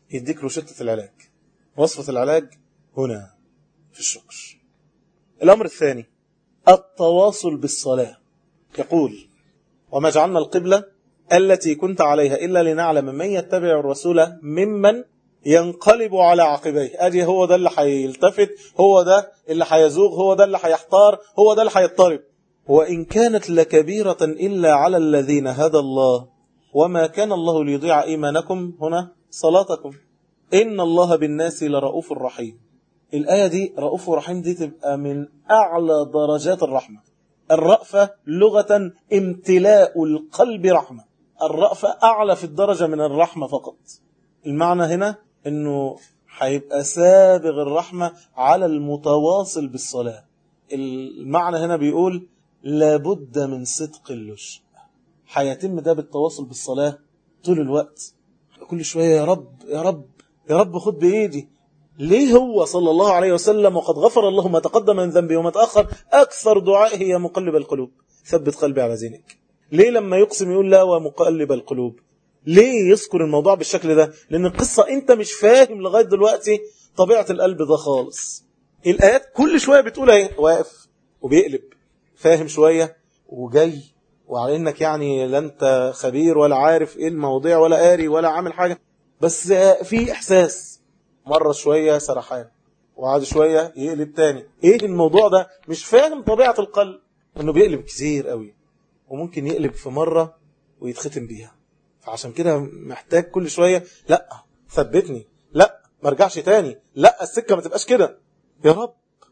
يديك روشتة العلاج، وصفة العلاج هنا في الشكر. الأمر الثاني التواصل بالصلاة. يقول وما جعلنا القبلة التي كنت عليها إلا لنعلم من يتبع الرسول ممن ينقلب على عقبيه. أدي هو ده اللي هيلتفت، هو ده اللي هيزوغ، هو ده اللي هيحتار، هو ده اللي هيضطرب. وإن كانت لكبيرة إلا على الذين هدى الله وما كان الله ليضيع إيمانكم، هنا صلاتكم، إن الله بالناس لرؤوف رحيم. الآية دي رؤوف رحيم دي تبقى من أعلى درجات الرحمة. الرأفة لغة امتلاء القلب رحمة، الرأفة أعلى في الدرجة من الرحمة فقط. المعنى هنا أنه هيبقى سابغ الرحمة على المتواصل بالصلاة. المعنى هنا بيقول لابد من صدق اللجأ، هيتم ده بالتواصل بالصلاة طول الوقت. كل شوية يا رب يا رب يا رب خد بإيدي. ليه هو صلى الله عليه وسلم وقد غفر الله ما تقدم من ذنبه وما تأخر أكثر دعائه يا مقلب القلوب ثبت قلبي على دينك؟ ليه لما يقسم يقول لا ومقلب القلوب؟ ليه يذكر الموضوع بالشكل ده؟ لأن القصة أنت مش فاهم لغاية دلوقتي طبيعة القلب ده خالص. الآيات كل شوية بتقول اهي واقف وبيقلب، فاهم شوية وجاي، وعلى إنك يعني لا أنت خبير ولا عارف إيه المواضيع ولا قاري ولا عامل حاجة، بس في إحساس. مرة شوية سرحان وعاد شوية يقلب تاني. إيه الموضوع ده؟ مش فاهم طبيعة القلب إنه بيقلب كتير قوي، وممكن يقلب في مرة ويتختم بيها. فعشان كده محتاج كل شوية لا ثبتني، لا مرجعش تاني، لا السكة ما تبقاش كده يا رب.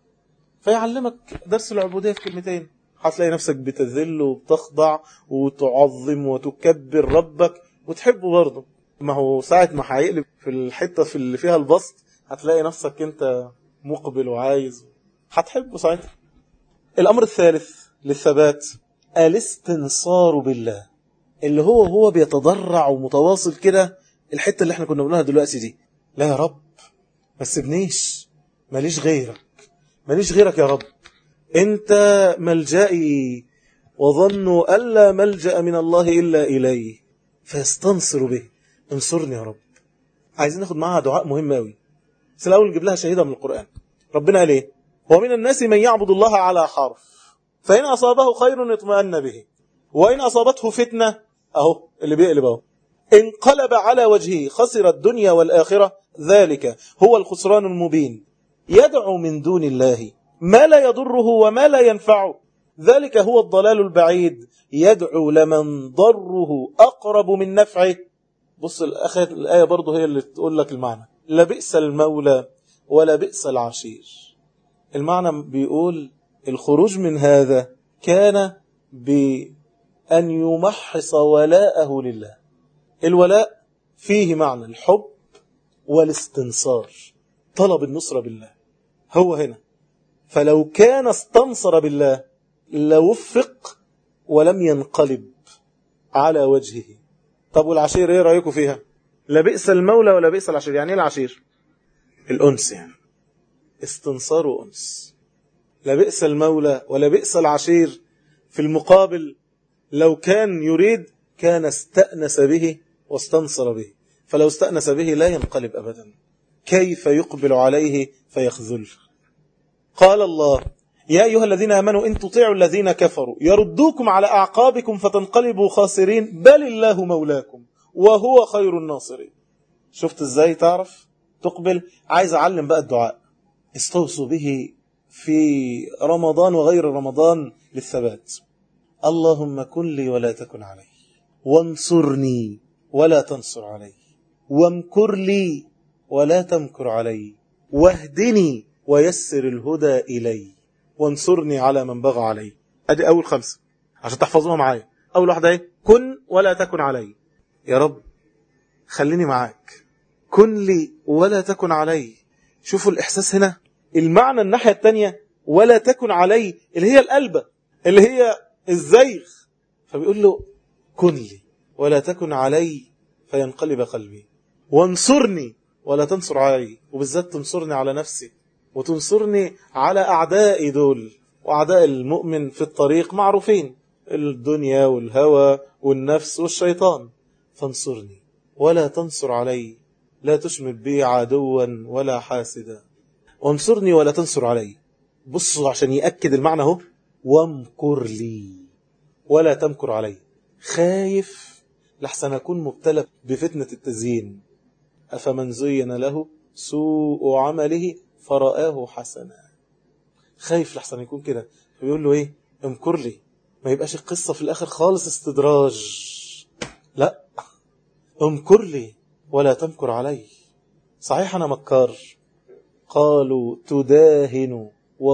فيعلمك درس العبودية في كلمتين، هتلاقي نفسك بتذل وبتخضع وتعظم وتكبر ربك وتحبه برضه. ما هو ساعة ما هيقلب في الحتة في اللي فيها البسط هتلاقي نفسك انت مقبل وعايز، هتحبه ساعتها. الأمر الثالث للثبات الاستنصار بالله، اللي هو هو بيتضرع ومتواصل كده. الحتة اللي احنا كنا بنقولها دلوقتي دي، لا يا رب ما تسيبنيش، ماليش غيرك، ماليش غيرك يا رب، انت ملجئي، وظنوا ألا ملجأ من الله إلا إليه فيستنصر به، انصرني يا رب. عايزين ناخد معها دعاء مهم قوي، بس الأول نجيب لها شهيدة من القرآن. ربنا قال ايه؟ ومن الناس من يعبد الله على حرف فإن أصابه خير اطمأن به وإن أصابته فتنة، أهو اللي بيقلب أهو، انقلب على وجهه خسر الدنيا والآخرة ذلك هو الخسران المبين. يدعو من دون الله ما لا يضره وما لا ينفعه ذلك هو الضلال البعيد. يدعو لمن ضره أقرب من نفعه. بص الآخر الآية برضه هي اللي تقول لك المعنى، لبئس المولى ولا بئس العشير. المعنى بيقول الخروج من هذا كان بأن يمحص ولاءه لله. الولاء فيه معنى الحب والاستنصار، طلب النصرة بالله. هو هنا فلو كان استنصر بالله لوفق ولم ينقلب على وجهه. طب والعشير ايه رأيكم فيها؟ لبئس المولى ولا بئس العشير. يعني ايه العشير؟ الأنس، يعني استنصار وأنس. لبئس المولى ولا بئس العشير. في المقابل لو كان يريد كان استأنس به واستنصر به، فلو استأنس به لا ينقلب أبدا. كيف يقبل عليه فيخذل؟ قال الله يا أيها الذين آمنوا إن تطيعوا الذين كفروا يردوكم على أعقابكم فتنقلبوا خاسرين بل الله مولاكم وهو خير الناصرين. شفت ازاي تعرف تقبل؟ عايز أعلم بقى الدعاء استوصوا به في رمضان وغير رمضان للثبات. اللهم كن لي ولا تكن علي، وانصرني ولا تنصر علي، وامكر لي ولا تمكر علي، واهدني ويسر الهدى إلي، وانصرني على من بغى علي. ادي اول خمسة عشان تحفظوها معايا. اول واحدة ايه؟ كن ولا تكن علي. يا رب خليني معاك، كن لي ولا تكن علي. شوفوا الاحساس هنا. المعنى الناحية التانية ولا تكن علي اللي هي القلبة، اللي هي الزيغ. فبيقول له كن لي ولا تكن علي فينقلب قلبي، وانصرني ولا تنصر علي، وبالذات تنصرني على نفسي وتنصرني على أعدائي دول. وأعداء المؤمن في الطريق معروفين، الدنيا والهوى والنفس والشيطان. فانصرني ولا تنصر علي لا تشمت بي عدوا ولا حاسدا، وانصرني ولا تنصر علي. بصوا عشان يأكد المعنى اهو، وامكر لي ولا تمكر علي. خايف لحسن أكون مبتلى بفتنة التزيين. أفمن زين له سوء عمله فرآه حسنا. خايف لحسن يكون كده، فبيقول له ايه؟ امكر لي، ما يبقاش القصة في الآخر خالص استدراج، لا، امكر لي ولا تمكر علي. صحيح أنا مكار، قالوا تداهن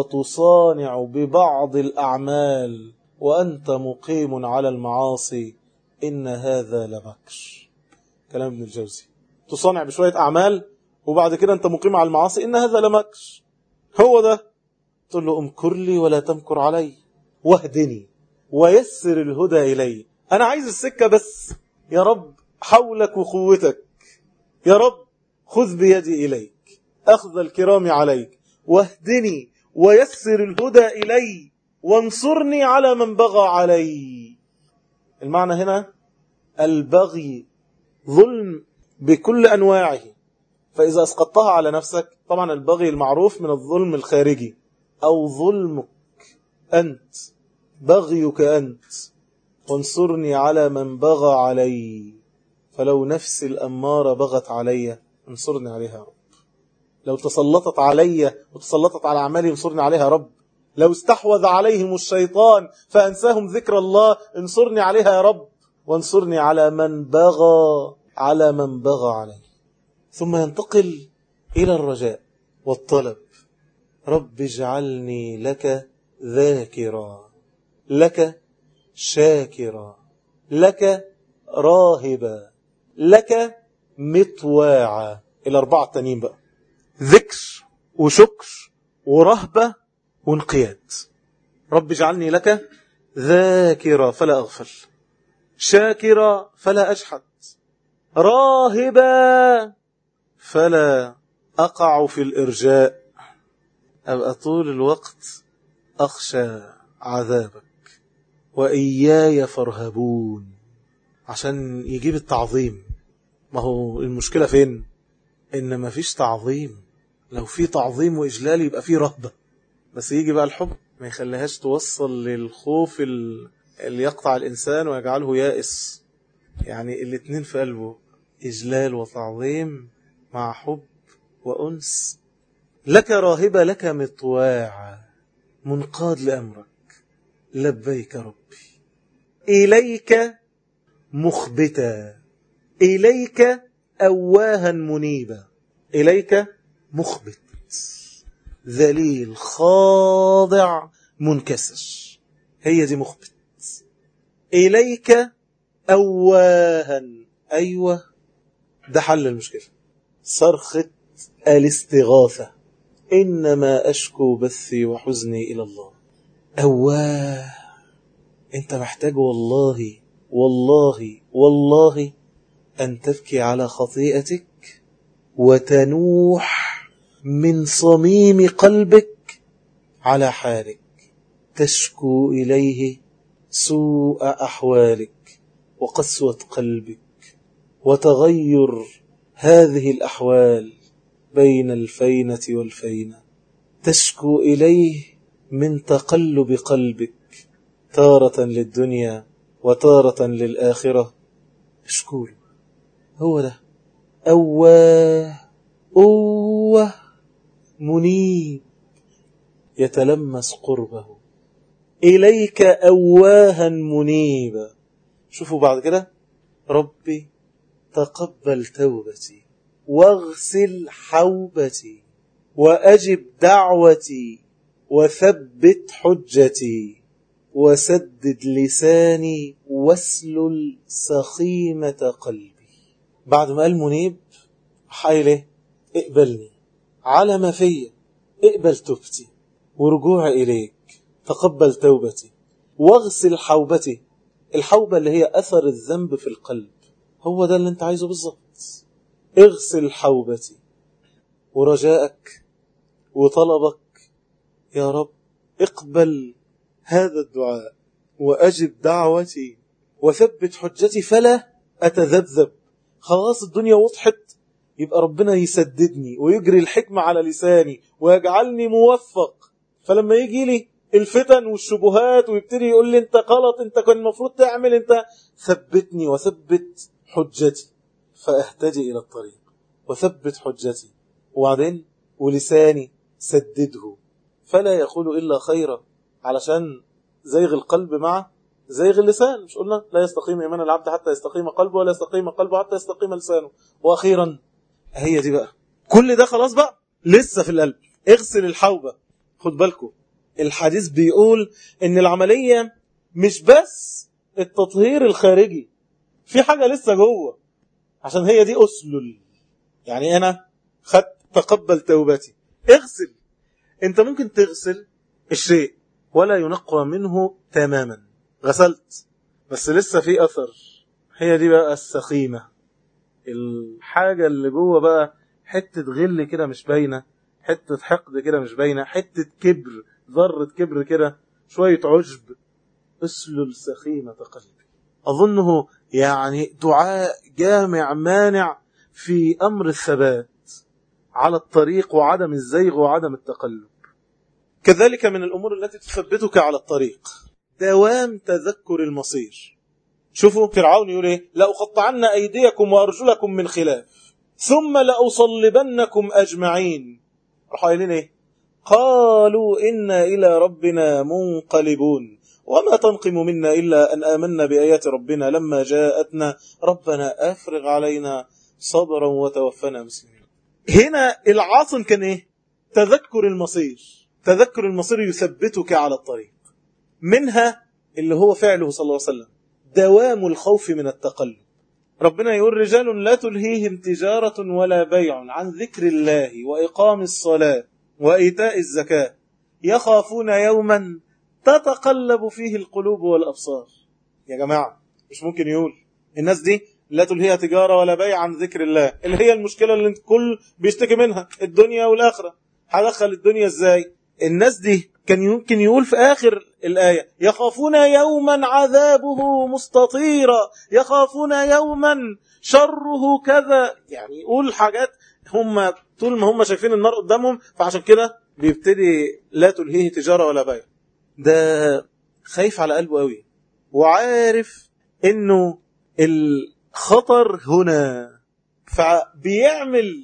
وتصانع ببعض الأعمال وأنت مقيم على المعاصي، إن هذا لمكر. كلام ابن الجوزي. تصانع بشوية أعمال وبعد كده أنت مقيم على المعاصي، إن هذا لمكر. هو ده. تقول له امكر لي ولا تمكر علي، واهدني ويسر الهدى إلي. أنا عايز السكة بس يا رب، حولك وقوتك يا رب، خذ بيدي إليك، أخذ الكرام عليك، واهدني ويسر الهدى إلي، وانصرني على من بغى علي. المعنى هنا البغي ظلم بكل أنواعه، فإذا أسقطتها على نفسك، طبعا البغي المعروف من الظلم الخارجي أو ظلمك أنت، بغيك أنت، وانصرني على من بغى علي. فلو نفس الأمارة بغت علي انصرني عليها يا رب. لو تسلطت علي وتسلطت على أعمالي انصرني عليها يا رب. لو استحوذ عليهم الشيطان فأنساهم ذكر الله انصرني عليها يا رب. وانصرني على من بغى على من بغى علي. ثم ينتقل إلى الرجاء والطلب. رب اجعلني لك ذاكرا، لك شاكرا، لك راهبا، لك مطواعا. الأربعة التانيين بقى، ذكر وشكر ورهبة وانقياد. رب اجعلني لك ذاكرا فلا أغفل، شاكرا فلا أجحد، راهبا فلا أقع في الإرجاء، أبقى طول الوقت أخشى عذابك، وإياي فارهبون. عشان يجيب التعظيم. ما هو المشكلة فين؟ إن ما فيش تعظيم. لو في تعظيم وإجلال يبقى في رهبة، بس يجي بقى الحب ما يخليهاش توصل للخوف اللي يقطع الإنسان ويجعله يائس. يعني الاتنين في قلبه، إجلال وتعظيم مع حب وأنس. لك راهبة، لك مطواعا، منقاد لأمرك، لبيك ربي، إليك مخبتا، إليك أواها منيبا. إليك مخبت، ذليل خاضع منكسر، هي دي مخبت. إليك أواها، أيوة ده حل المشكلة. صرخة الاستغاثة، إنما أشكو بثي وحزني إلى الله. أواه، أنت محتاج والله والله والله أن تبكي على خطيئتك وتنوح من صميم قلبك على حالك، تشكو إليه سوء أحوالك وقسوة قلبك وتغير هذه الأحوال بين الفينة والفينة. تشكو إليه من تقلب قلبك، تارة للدنيا وتارة للآخرة. اشكول، هو ده. أواه أوه منيب، يتلمس قربه. إليك أواها منيبا. شوفوا بعد كده، ربي تقبل توبتي واغسل حوبتي وأجب دعوتي وثبت حجتي وسدد لساني واسلل سخيمة قلبي. بعد ما قال منيب حايله، اقبلني على ما فيه، اقبل توبتي ورجوعي إليك، تقبل توبتي واغسل حوبتي. الحوبة اللي هي أثر الذنب في القلب، هو ده اللي انت عايزه بالضبط. اغسل حوبتي. ورجائك وطلبك يا رب اقبل هذا الدعاء وأجب دعوتي وثبت حجتي فلا أتذبذب. خلاص الدنيا وضحت، يبقى ربنا يسددني ويجري الحكمة على لساني ويجعلني موفق. فلما يجي لي الفتن والشبهات ويبتدي يقول لي انت غلط، انت كان المفروض تعمل، انت ثبتني وثبت حجتي فاهتدي الى الطريق وثبت حجتي. وبعدين ولساني سدده فلا يقول الا خيرا، علشان زيغ القلب مع زيغ اللسان. مش قلنا لا يستقيم ايمان العبد حتى يستقيم قلبه ولا يستقيم قلبه حتى يستقيم لسانه. واخيرا هي دي بقى، كل ده خلاص بقى لسه في القلب. اغسل الحوبة. خد بالكم الحديث بيقول ان العملية مش بس التطهير الخارجي، في حاجة لسه جوه، عشان هي دي أسلل. يعني انا خدت تقبل توبتي، اغسل. انت ممكن تغسل الشيء ولا ينقى منه تماما، غسلت بس لسه في اثر. هي دي بقى السخيمة، الحاجة اللي جوه بقى، حتة غل كده مش باينة، حتة حقد كده مش باينة، حتة كبر، ذرة كبر كده، شوية عجب. اسلل سخيمة قلبي. أظنه يعني دعاء جامع مانع في أمر الثبات على الطريق وعدم الزيغ وعدم التقلب. كذلك من الأمور التي تثبتك على الطريق دوام تذكر المصير. شوفوا فرعون يقول ايه؟ لأقطعن أيديكم وأرجلكم من خلاف ثم لأصلبنكم أجمعين. راحوا قايلين ايه؟ قالوا إنا إلى ربنا منقلبون وما تنقم منا إلا أن آمنا بآيات ربنا لما جاءتنا ربنا أفرغ علينا صبرا وتوفنا مسلمين. هنا العاصم كان ايه؟ تذكر المصير. تذكر المصير يثبتك على الطريق. منها اللي هو فعله صلى الله عليه وسلم دوام الخوف من التقلب. ربنا يقول رجال لا تلهيهم تجارة ولا بيع عن ذكر الله وإقام الصلاة وإيتاء الزكاة يخافون يوما تتقلب فيه القلوب والأبصار. يا جماعة مش ممكن يقول الناس دي لا تلهيها تجارة ولا بيع عن ذكر الله، اللي هي المشكلة اللي الكل بيشتكي منها، الدنيا والآخرة. هدخل الدنيا ازاي؟ الناس دي كان يمكن يقول في آخر الآية يخافون يوما عذابه مستطيرا، يخافون يوما شره كذا. يعني يقول حاجات هم طول ما هم شايفين النار قدامهم، فعشان كده بيبتدي لا تلهيه تجارة ولا بيع. ده خايف على قلبه قوي وعارف انه الخطر هنا، فبيعمل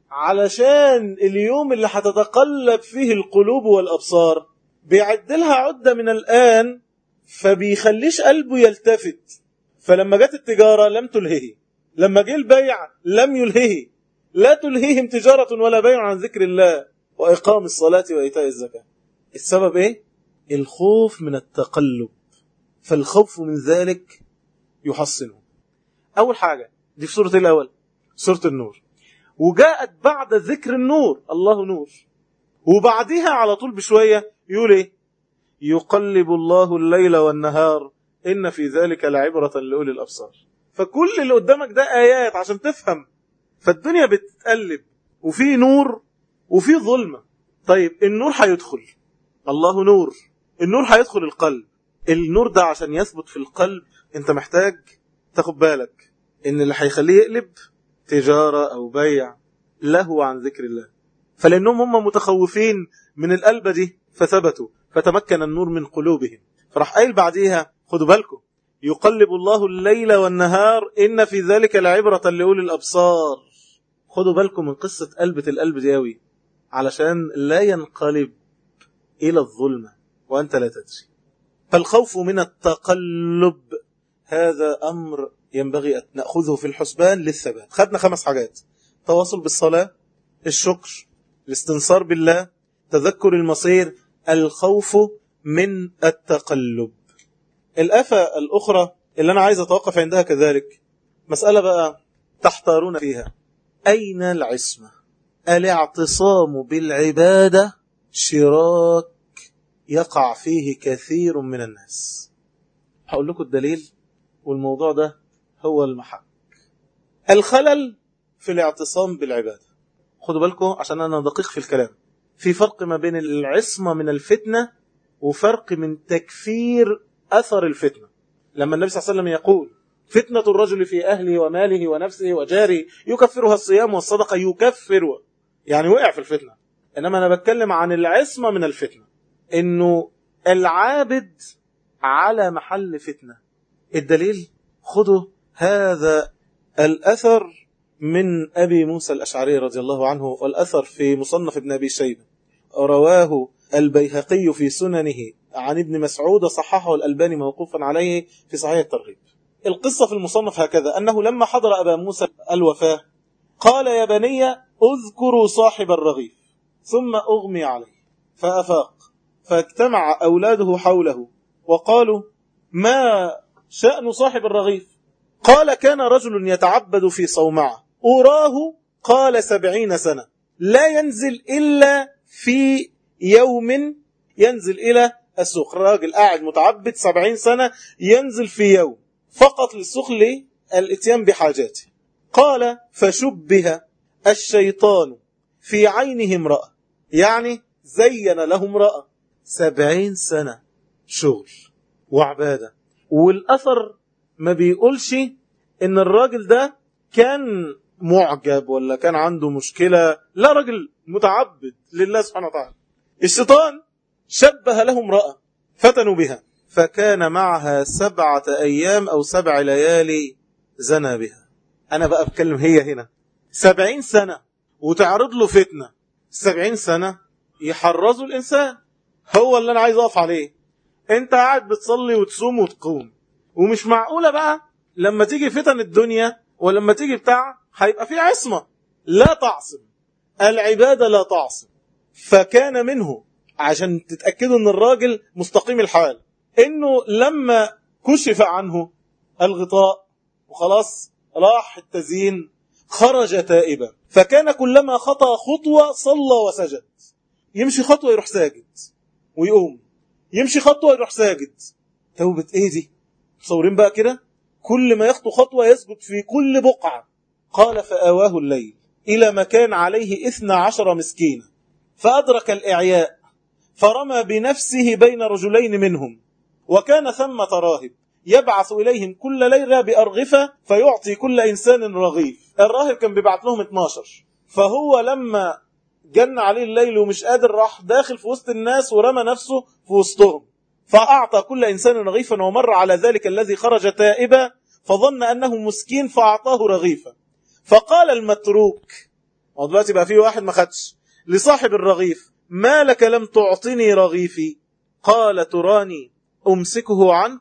علشان اليوم اللي هتتقلب فيه القلوب والأبصار بيعدلها عدة من الآن، فبيخليش قلبه يلتفت. فلما جت التجارة لم تلهيه، لما جه البيع لم يلهيه. لا تلهيهم تجارة ولا بيع عن ذكر الله وإقام الصلاة وإيتاء الزكاة. السبب إيه؟ الخوف من التقلب. فالخوف من ذلك يحصنه. أول حاجة دي في سورة الأول، سورة النور، وجاءت بعد ذكر النور الله نور، وبعدها على طول بشوية يقول ايه؟ يقلب الله الليل والنهار إن في ذلك لعبرة لأولي الأبصار. فكل اللي قدامك ده آيات عشان تفهم. فالدنيا بتتقلب وفي نور وفي ظلمة. طيب النور هيدخل، الله نور، النور هيدخل القلب. النور ده عشان يثبت في القلب انت محتاج تاخد بالك ان اللي هيخليه يقلب تجارة أو بيع له عن ذكر الله. فلأنهم هم متخوفين من القلبة دي فثبتوا، فتمكن النور من قلوبهم. فراح قايل بعديها خدوا بالكم يقلب الله الليل والنهار إن في ذلك لعبرة لأولي الأبصار. خدوا بالكم من قصة قلبة القلب دي قوي علشان لا ينقلب إلى الظلمة وأنت لا تدري. فالخوف من التقلب هذا أمر ينبغي أن نأخذه في الحسبان للثبات. خدنا خمس حاجات: تواصل بالصلاة، الشكر، الاستنصار بالله، تذكر المصير، الخوف من التقلب. الآفة الأخرى اللي أنا عايز أتوقف عندها كذلك مسألة بقى تحتارون فيها: أين العصمة؟ الاعتصام بالعبادة شراك يقع فيه كثير من الناس. هقول لكم الدليل، والموضوع ده هو المحك. الخلل في الاعتصام بالعبادة. خدوا بالكم عشان أنا دقيق في الكلام، في فرق ما بين العصمة من الفتنة وفرق من تكفير أثر الفتنة. لما النبي صلى الله عليه وسلم يقول فتنة الرجل في أهله وماله ونفسه وجاره يكفرها الصيام والصدقة، يكفر يعني وقع في الفتنة. إنما أنا بتكلم عن العصمة من الفتنة، إنه العابد على محل فتنة. الدليل خذوا هذا الأثر من أبي موسى الأشعري رضي الله عنه، والأثر في مصنف ابن أبي شيبة، رواه البيهقي في سننه عن ابن مسعود، صححه الألباني موقوفا عليه في صحيح الترغيب. القصة في المصنف هكذا، أنه لما حضر أبا موسى الوفاة قال يا بني اذكروا صاحب الرغيف، ثم أغمي عليه فأفاق، فاجتمع أولاده حوله وقالوا ما شأن صاحب الرغيف؟ قال كان رجل يتعبد في صومعة أراه قال سبعين سنة لا ينزل إلا في يوم، ينزل إلى السوق. راجل قاعد متعبد سبعين سنة ينزل في يوم فقط للسوق للاتيان بحاجاته. قال فشبه الشيطان في عينه امرأة، يعني زين له امرأة سبعين سنة شغل وعبادة. والأثر ما بيقولش إن الراجل ده كان معجب ولا كان عنده مشكلة، لا، راجل متعبد لله سبحانه وتعالى. الشيطان شبه له امرأة فتنوا بها، فكان معها سبعة أيام أو سبع ليالي زنى بها. أنا بقى بتكلم هي هنا سبعين سنة وتعرض له فتنة، سبعين سنة يحرزوا الإنسان. هو اللي أنا عايز أقف عليه. أنت قاعد بتصلي وتصوم وتقوم، ومش معقولة بقى لما تيجي فتن الدنيا ولما تيجي بتاع هيبقى في عصمة. لا تعصم العبادة، لا تعصم. فكان منه عشان تتأكدوا أن الراجل مستقيم الحال، إنه لما كشف عنه الغطاء وخلاص راح التزيين خرج تائبا، فكان كلما خطأ خطوة صلى وسجد. يمشي خطوة يروح ساجد ويقوم، يمشي خطوة يروح ساجد. توبة ايه دي؟ تصورين بقى كده كل ما يخطو خطوة يسجد في كل بقعة. قال فآواه الليل إلى مكان عليه إثنى عشر مسكينة، فأدرك الإعياء فرمى بنفسه بين رجلين منهم، وكان ثمة راهب يبعث إليهم كل ليلة بأرغفة فيعطي كل إنسان رغيف. الراهب كان بيبعث لهم اتناشر، فهو لما جن عليه الليل ومش قادر راح داخل في وسط الناس ورمى نفسه في وسطهم، فأعطى كل إنسان رغيفا. ومر على ذلك الذي خرج تائبا فظن أنه مسكين فأعطاه رغيفا، فقال المتروك، ودلوقتي بقى فيه واحد ما خدش، لصاحب الرغيف ما لك لم تعطني رغيفي؟ قال تراني أمسكه عنك؟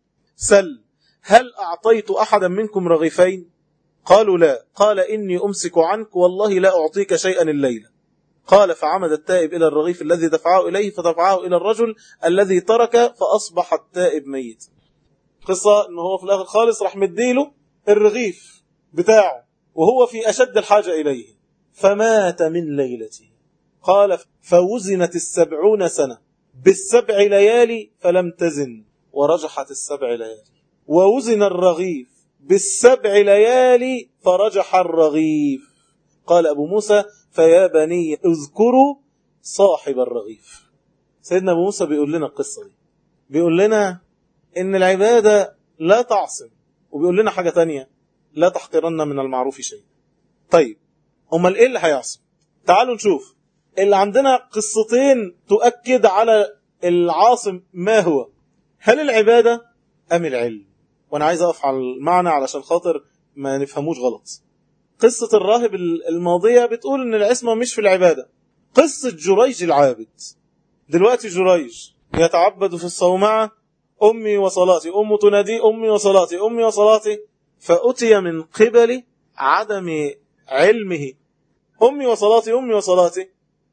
سل هل أعطيت أحدا منكم رغيفين؟ قالوا لا. قال إني أمسك عنك والله لا أعطيك شيئا الليلة. قال فعمد التائب إلى الرغيف الذي دفعه إليه فدفعه إلى الرجل الذي ترك، فأصبح التائب ميت. قصة أنه هو في الآخر خالص راح مديله الرغيف بتاعه وهو في أشد الحاجة إليه، فمات من ليلته. قال فوزنت السبعون سنة بالسبع ليالي فلم تزن، ورجحت السبع ليالي. ووزن الرغيف بالسبع ليالي فرجح الرغيف. قال أبو موسى فيا بني اذكروا صاحب الرغيف. سيدنا أبو موسى بيقول لنا القصة دي، بيقول لنا إن العبادة لا تعصم، وبيقول لنا حاجة تانية لا تحقرن من المعروف شيء. طيب أمال إيه اللي هيعصم؟ تعالوا نشوف. اللي عندنا قصتين تؤكد على العاصم ما هو، هل العبادة أم العلم؟ وأنا عايز أقف على المعنى علشان خاطر ما نفهموش غلط. قصة الراهب الماضية بتقول إن العصمة مش في العبادة. قصة جريج العابد، دلوقتي جريج يتعبد في الصومعة، أمي وصلاتي، أم تنادي أمي وصلاتي أمي وصلاتي، فأتي من قبل عدم علمه أمي وصلاتي أمي وصلاتي،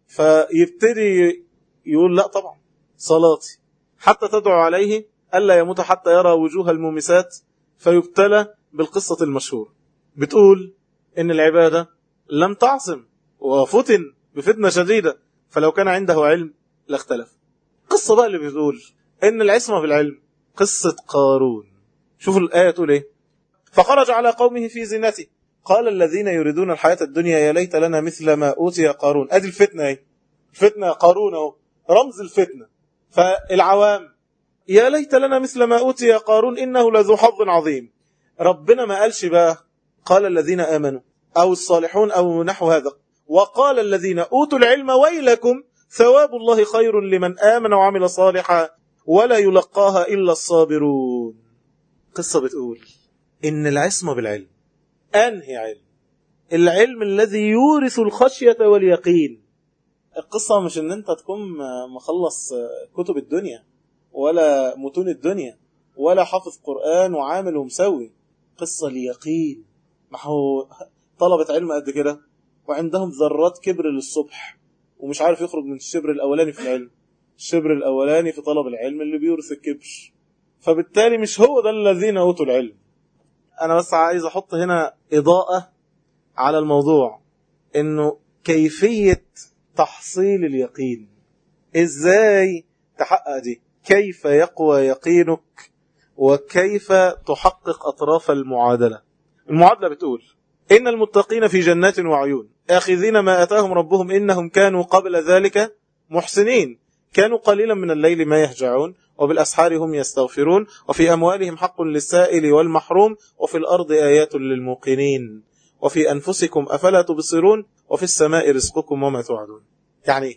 فيبتدي يقول لا طبعا صلاتي، حتى تدعو عليه ألا يموت حتى يرى وجوه المومسات، فيبتلى بالقصة المشهورة بتقول إن العبادة لم تعصم وفتن بفتنة شديدة، فلو كان عنده علم لاختلف. قصة بقى اللي بتقول إن العصمة في العلم قصة قارون. شوفوا الآية تقول إيه: فخرج على قومه في زينته قال الذين يريدون الحياة الدنيا يا ليت لنا مثل ما أوتي قارون. أدي الفتنة اهي، الفتنة قارون اهو رمز الفتنة. فالعوام يا ليت لنا مثل ما أوتي قارون إنه لذو حظ عظيم. ربنا ما قالش بقى قال الذين آمنوا أو الصالحون أو نحو هذا، وقال الذين أوتوا العلم ويلكم ثواب الله خير لمن آمن وعمل صالحا ولا يلقاها إلا الصابرون. قصة بتقول إن العصمة بالعلم. أنهي علم؟ العلم الذي يورث الخشية واليقين. القصة مش إن أنت تكون مخلص كتب الدنيا ولا متون الدنيا ولا حافظ قرآن وعامل ومسوي. قصة اليقين. ما هو طلبة علم قد كده وعندهم ذرات كبر للصبح ومش عارف يخرج من الشبر الأولاني في العلم. الشبر الأولاني في طلب العلم اللي بيورث الكبر. فبالتالي مش هو ده الذين أوتوا العلم. أنا بس عايز أحط هنا إضاءة على الموضوع، إنه كيفية تحصيل اليقين. إزاي تحقق دي؟ كيف يقوى يقينك وكيف تحقق أطراف المعادلة؟ المعادلة بتقول إن المتقين في جنات وعيون آخذين ما آتاهم ربهم إنهم كانوا قبل ذلك محسنين كانوا قليلا من الليل ما يهجعون وبالأسحار هم يستغفرون وفي أموالهم حق للسائل والمحروم وفي الأرض آيات للموقنين وفي أنفسكم أفلا تبصرون وفي السماء رزقكم وما توعدون. يعني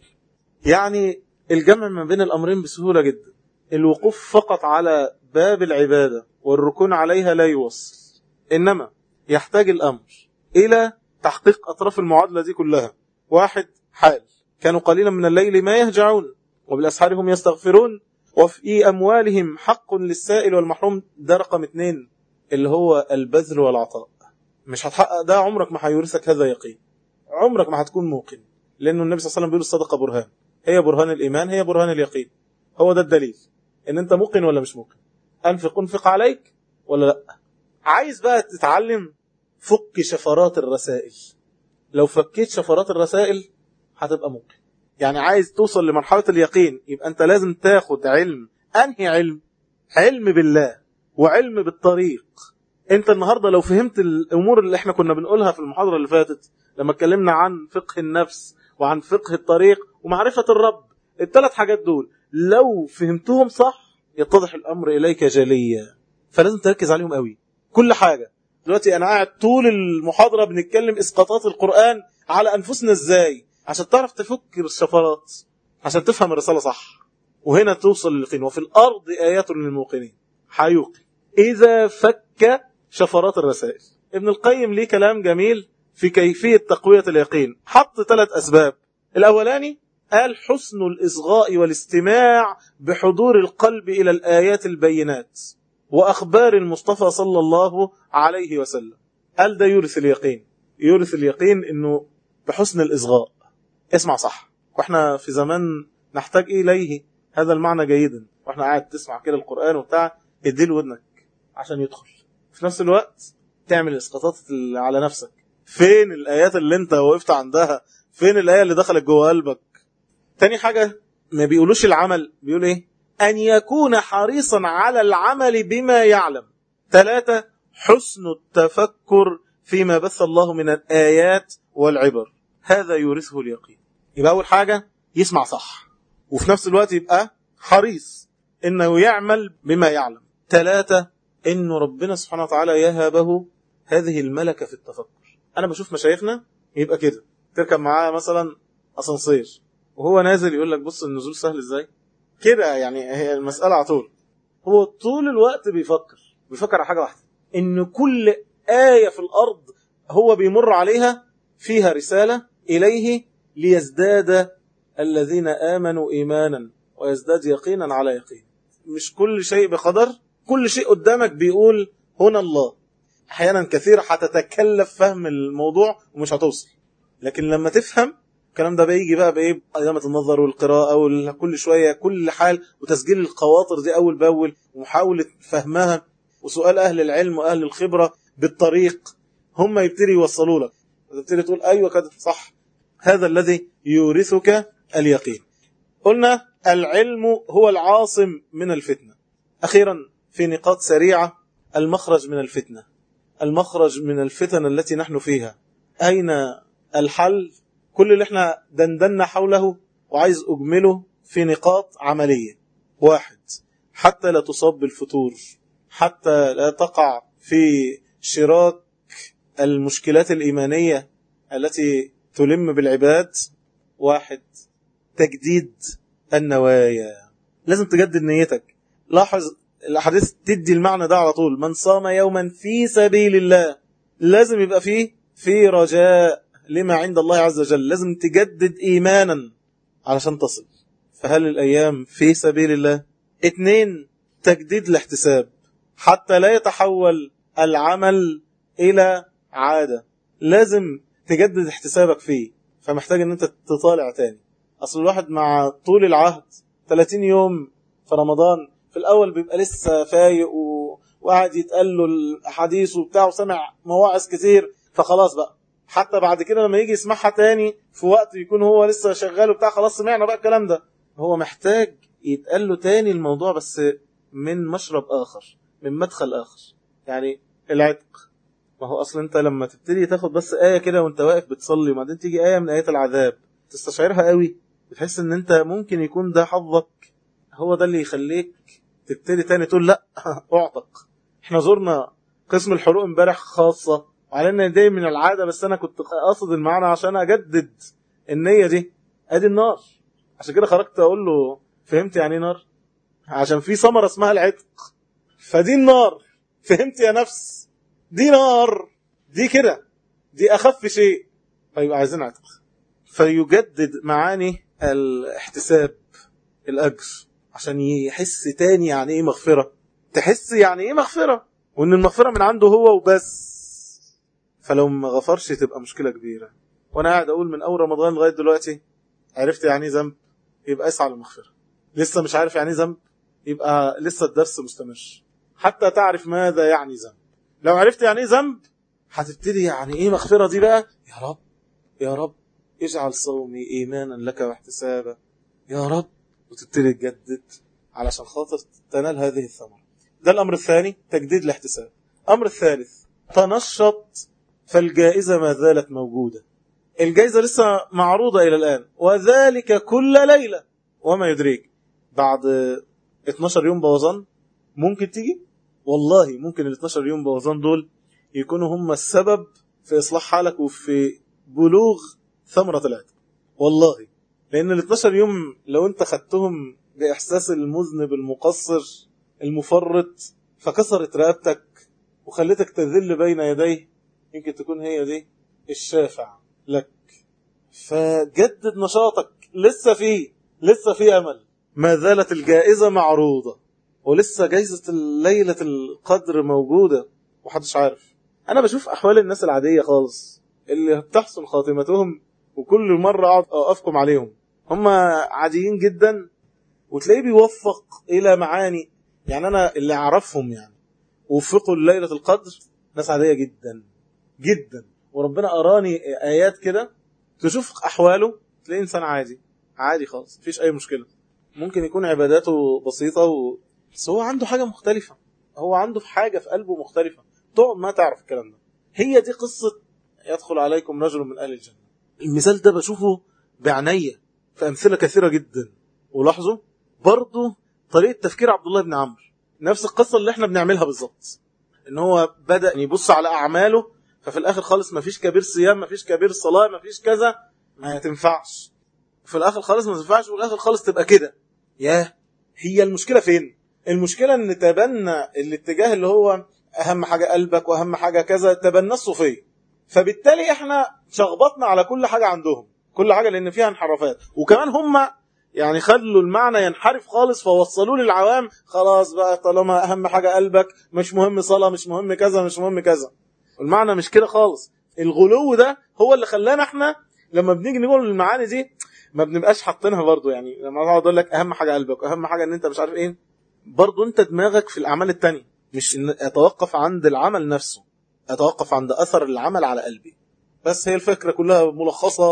يعني الجمع ما بين الأمرين بسهولة جدا. الوقوف فقط على باب العبادة والركون عليها لا يوصل، إنما يحتاج الأمر إلى تحقيق أطراف المعادلة دي كلها. واحد، حال كانوا قليلا من الليل ما يهجعون وبالأسحار هم يستغفرون وفي أموالهم حق للسائل والمحروم. ده رقم اثنين اللي هو البذل والعطاء. مش هتحقق ده عمرك ما هيورثك هذا يقين، عمرك ما هتكون موقن، لأنه النبي صلى الله عليه وسلم بيقول الصدقة برهان، هي برهان الإيمان، هي برهان اليقين. هو ده الدليل إن أنت موقن ولا مش موقن. أنفق أنفق عليك ولا لأ. عايز بقى تتعلم فك شفرات الرسائل. لو فكيت شفرات الرسائل هتبقى موقن. يعني عايز توصل لمرحلة اليقين يبقى أنت لازم تاخد علم. أنهي علم؟ علم بالله وعلم بالطريق. أنت النهاردة لو فهمت الأمور اللي احنا كنا بنقولها في المحاضرة اللي فاتت لما اتكلمنا عن فقه النفس وعن فقه الطريق ومعرفة الرب، الثلاث حاجات دول لو فهمتهم صح يتضح الأمر إليك جليا. فلازم تركز عليهم قوي. كل حاجة دلوقتي أنا قاعد طول المحاضرة بنتكلم إسقاطات القرآن على أنفسنا إزاي عشان تعرف تفك الشفرات عشان تفهم الرسالة صح، وهنا توصل لليقين. وفي الأرض آيات للموقنين. حيوقن إذا فك شفرات الرسائل. ابن القيم ليه كلام جميل في كيفية تقوية اليقين. حط ثلاث أسباب. الأولاني قال حسن الإصغاء والاستماع بحضور القلب إلى الآيات البينات وأخبار المصطفى صلى الله عليه وسلم. قال ده يورث اليقين. يورث اليقين إنه بحسن الإصغاء. اسمع صح. وإحنا في زمان نحتاج إليه هذا المعنى جيدا. وإحنا قاعد تسمع كده القرآن وبتاع اديل ودنك عشان يدخل. في نفس الوقت تعمل إسقاطات على نفسك. فين الآيات اللي انت وقفت عندها؟ فين الآية اللي دخلت جوه قلبك؟ تاني حاجة ما بيقولوش العمل، بيقول ايه؟ أن يكون حريصا على العمل بما يعلم. ثلاثة، حسن التفكر فيما بث الله من الآيات والعبر. هذا يورثه اليقين. يبقى أول حاجة يسمع صح وفي نفس الوقت يبقى حريص إنه يعمل بما يعلم. ثلاثة، إنه ربنا سبحانه وتعالى يهبه هذه الملكة في التفكر. أنا بشوف مشايخنا يبقى كده تركب معاه مثلا أسانسير وهو نازل يقول لك بص النزول سهل إزاي كده. يعني هي المسألة على طول هو طول الوقت بيفكر بيفكر على حاجة واحدة، إن كل آية في الأرض هو بيمر عليها فيها رسالة إليه ليزداد الذين آمنوا إيمانا ويزداد يقينا على يقين. مش كل شيء بقدر. كل شيء قدامك بيقول هنا الله. أحيانا كثيرة هتتكلف فهم الموضوع ومش هتوصل، لكن لما تفهم الكلام ده بيجي بقى بإيه؟ قيامة النظر والقراءة وكل شوية كل حال وتسجيل الخواطر دي أول بأول ومحاولة فهمها وسؤال أهل العلم وأهل الخبرة بالطريق. هم يبتدي يوصلوا لك وتبتدي تقول أيوة كده صح. هذا الذي يورثك اليقين. قلنا العلم هو العاصم من الفتنة. أخيرا في نقاط سريعة. المخرج من الفتنة. المخرج من الفتن التي نحن فيها. أين الحل؟ كل اللي احنا دندنا حوله وعايز أجمله في نقاط عملية. واحد، حتى لا تصاب بالفتور، حتى لا تقع في شراك المشكلات الإيمانية التي تلم بالعباد. واحد، تجديد النوايا. لازم تجدد نيتك. لاحظ الأحاديث تدي المعنى ده على طول. من صام يوما في سبيل الله، لازم يبقى فيه في رجاء لما عند الله عز وجل. لازم تجدد إيمانا علشان تصل. فهل الأيام في سبيل الله؟ اثنين، تجديد الاحتساب حتى لا يتحول العمل إلى عادة. لازم تجدد احتسابك فيه. فمحتاج ان انت تطالع تاني. اصل الواحد مع طول العهد ثلاثين يوم في رمضان في الاول بيبقى لسه فايق و... وقاعد يتقال له الحديث وبتاع وسمع مواعظ كتير، فخلاص بقى. حتى بعد كده لما يجي يسمعها تاني في وقت يكون هو لسه شغال وبتاع، خلاص سمعنا بقى الكلام ده. هو محتاج يتقال له تاني الموضوع، بس من مشرب اخر، من مدخل اخر. يعني العتق، ما هو اصلا انت لما تبتدي تاخد بس آية كده وانت واقف بتصلي، وبعدين تيجي آية من آيات العذاب تستشعرها قوي، بتحس ان انت ممكن يكون ده حظك، هو ده اللي يخليك تبتدي تاني تقول لا اعتق. احنا زرنا قسم الحروق امبارح خاصة، وعلينا دي من العادة، بس انا كنت قاصد المعنى عشان اجدد النية دي. ادي النار، عشان كده خرجت اقول له فهمت يعني نار؟ عشان في ثمرة اسمها العتق، فدي النار. فهمت يا نفس؟ دي نار، دي كده، دي أخف شيء. فيبقى عايزين عتق. فيجدد معاني الاحتساب، الأجر، عشان يحس تاني يعني إيه مغفرة. تحس يعني إيه مغفرة، وإن المغفرة من عنده هو وبس. فلو ما غفرش تبقى مشكلة كبيرة. وأنا قاعد أقول من أول رمضان لغاية دلوقتي عرفت يعني ذنب، يبقى اسعى للمغفرة. لسه مش عارف يعني ذنب، يبقى لسه الدرس مستمر حتى تعرف ماذا يعني ذنب. لو عرفت يعني ايه ذنب هتبتدي يعني ايه مغفرة دي بقى. يا رب يا رب اجعل صومي ايمانا لك واحتسابا يا رب، وتبتدي تجدد علشان خاطر تنال هذه الثمرة. ده الامر الثاني، تجديد الاحتساب. امر الثالث، تنشط فالجائزة ما زالت موجودة. الجائزة لسه معروضة الى الان، وذلك كل ليلة. وما يدريك بعد اتناشر يوم بوظان ممكن تيجي. والله ممكن ال اتناشر يوم بوظان دول يكونوا هم السبب في إصلاح حالك وفي بلوغ ثمرة العتق. والله لأن ال اتناشر يوم لو أنت خدتهم بإحساس المذنب المقصر المفرط، فكسرت رقبتك وخلتك تذل بين يديه، يمكن تكون هي دي الشافع لك. فجدد نشاطك، لسه فيه لسه فيه أمل. ما زالت الجائزة معروضة، ولسه جايزة ليلة القدر موجودة وحدش عارف. أنا بشوف أحوال الناس العادية خالص اللي بتحصل خاتمتهم، وكل مرة أقعد أقفكم عليهم. هم عاديين جدا وتلاقيه بيوفق إلى معاني. يعني أنا اللي أعرفهم يعني وفقوا ليلة القدر ناس عادية جدا جدا، وربنا أراني آيات كده تشوف أحواله تلاقيه إنسان عادي عادي خالص، مفيش أي مشكلة. ممكن يكون عباداته بسيطة و... بس هو عنده حاجة مختلفة، هو عنده في حاجة في قلبه مختلفة، تقعد ما تعرف الكلام ده. هي دي قصة يدخل عليكم رجل من أهل الجنة. المثال ده بشوفه بعناية في أمثلة كثيرة جدا. ولاحظوا برضو طريقة تفكير عبد الله بن عمرو، نفس القصة اللي احنا بنعملها بالظبط. ان هو بدأ يبص على أعماله، ففي الآخر خالص ما فيش كبير صيام، ما فيش كبير صلاة، ما فيش كذا، ما تنفعش. في الآخر خالص ما تنفعش، وفي الآخر خالص تبقى كده. ياه، هي المشكلة فين؟ المشكلة ان تبنى الاتجاه اللي هو اهم حاجة قلبك واهم حاجة كذا، تبنى الصوفية. فبالتالي احنا شغبطنا على كل حاجة عندهم، كل حاجة، لان فيها انحرافات. وكمان هم يعني خلوا المعنى ينحرف خالص، فوصلوا للعوام خلاص بقى طالما اهم حاجة قلبك مش مهم صلاة، مش مهم كذا، مش مهم كذا. المعنى مش كده خالص. الغلو ده هو اللي خلانا احنا لما بنيجي نقول المعاني دي ما بنبقاش حاطينها برضو. يعني لما اقعد اقول لك اهم حاجة قلبك واهم حاجة ان انت مش عارف ايه، برضو انت دماغك في الاعمال التانية، مش ان اتوقف عند العمل نفسه، اتوقف عند اثر العمل على قلبي. بس هي الفكرة كلها ملخصة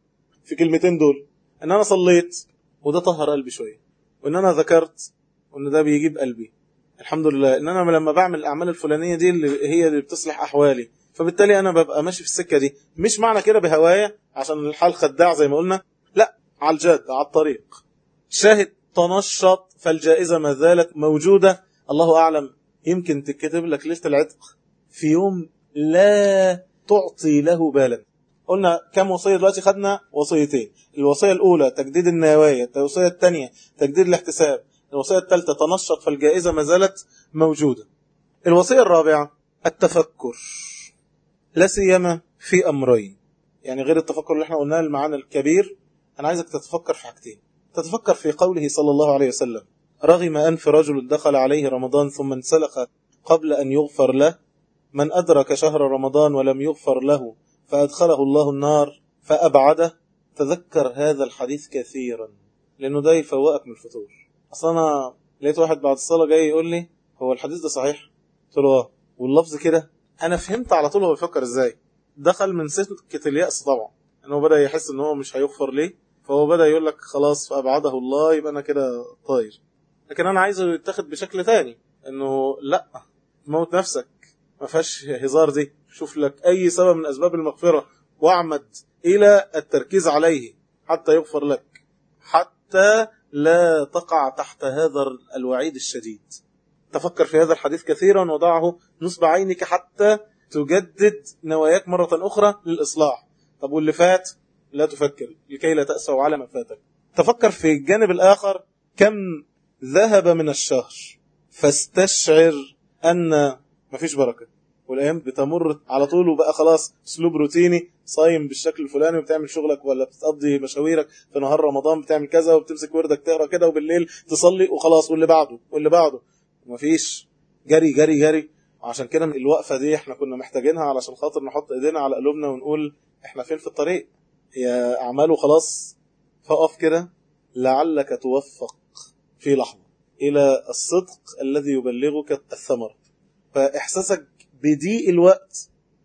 في كلمتين دول، ان انا صليت وده طهر قلبي شوية، وان انا ذكرت وان ده بيجيب قلبي الحمد لله، ان انا لما بعمل الاعمال الفلانية دي اللي هي اللي بتصلح احوالي، فبالتالي انا ببقى ماشي في السكة دي. مش معنى كده بهواية عشان الحال خداع زي ما قلنا، لا، على الجاد على الطريق. شاهد تنشط فالجائزة ما زالت موجودة. الله أعلم يمكن تكتب لك ليلة العتق في يوم لا تعطي له بالا. قلنا كم وصية دلوقتي؟ خدنا وصيتين. الوصية الأولى تجديد النوايا، الوصية الثانية تجديد الاحتساب، الوصية الثالثة تنشط فالجائزة ما زالت موجودة. الوصية الرابعة التفكر، لا سيما في أمرين، يعني غير التفكر اللي احنا قلناه المعنى الكبير. أنا عايزك تتفكر في حاجتين. تتفكر في قوله صلى الله عليه وسلم: رغم أنف رجل دخل عليه رمضان ثم انسلخ قبل أن يغفر له، من أدرك شهر رمضان ولم يغفر له فأدخله الله النار فأبعده. تذكر هذا الحديث كثيرا لأنه ده يفوقك من الفطور. أصلا أنا لقيت واحد بعد الصلاة جاي يقول لي: هو الحديث ده صحيح؟ قلت له اه، واللفظ كده. أنا فهمت على طول هو بيفكر إزاي. دخل من سكة اليأس طبعا، أنه بدأ يحس أنه هو مش هيغفر ليه، فهو بدأ يقول لك خلاص فأبعده الله، يبقى أنا كده طاير. لكن أنا عايزه يتاخد بشكل تاني، أنه لا، موت نفسك، ما فيهاش هزار دي. شوف لك أي سبب من أسباب المغفرة واعمد إلى التركيز عليه حتى يغفر لك، حتى لا تقع تحت هذا الوعيد الشديد. تفكر في هذا الحديث كثيرا وضعه نصب عينك حتى تجدد نواياك مرة أخرى للإصلاح. طب واللي فات لا تفكر لكي لا تأسوا على ما فاتك. تفكر في الجانب الآخر: كم ذهب من الشهر فاستشعر أن مفيش بركة، والأيام بتمر على طول وبقى خلاص اسلوب روتيني، صايم بالشكل الفلاني وبتعمل شغلك ولا بتقضي مشاويرك في نهار رمضان بتعمل كذا وبتمسك وردك تقرأ كده وبالليل تصلي وخلاص، واللي بعده واللي بعده مفيش، جري جري جري. عشان كده الوقفة دي احنا كنا محتاجينها علشان خاطر نحط ايدينا على قلوبنا ونقول احنا فين في الطريق. هي أعماله خلاص، فقف كده لعلك توفق في لحظة إلى الصدق الذي يبلغك الثمر. فإحساسك بضيق الوقت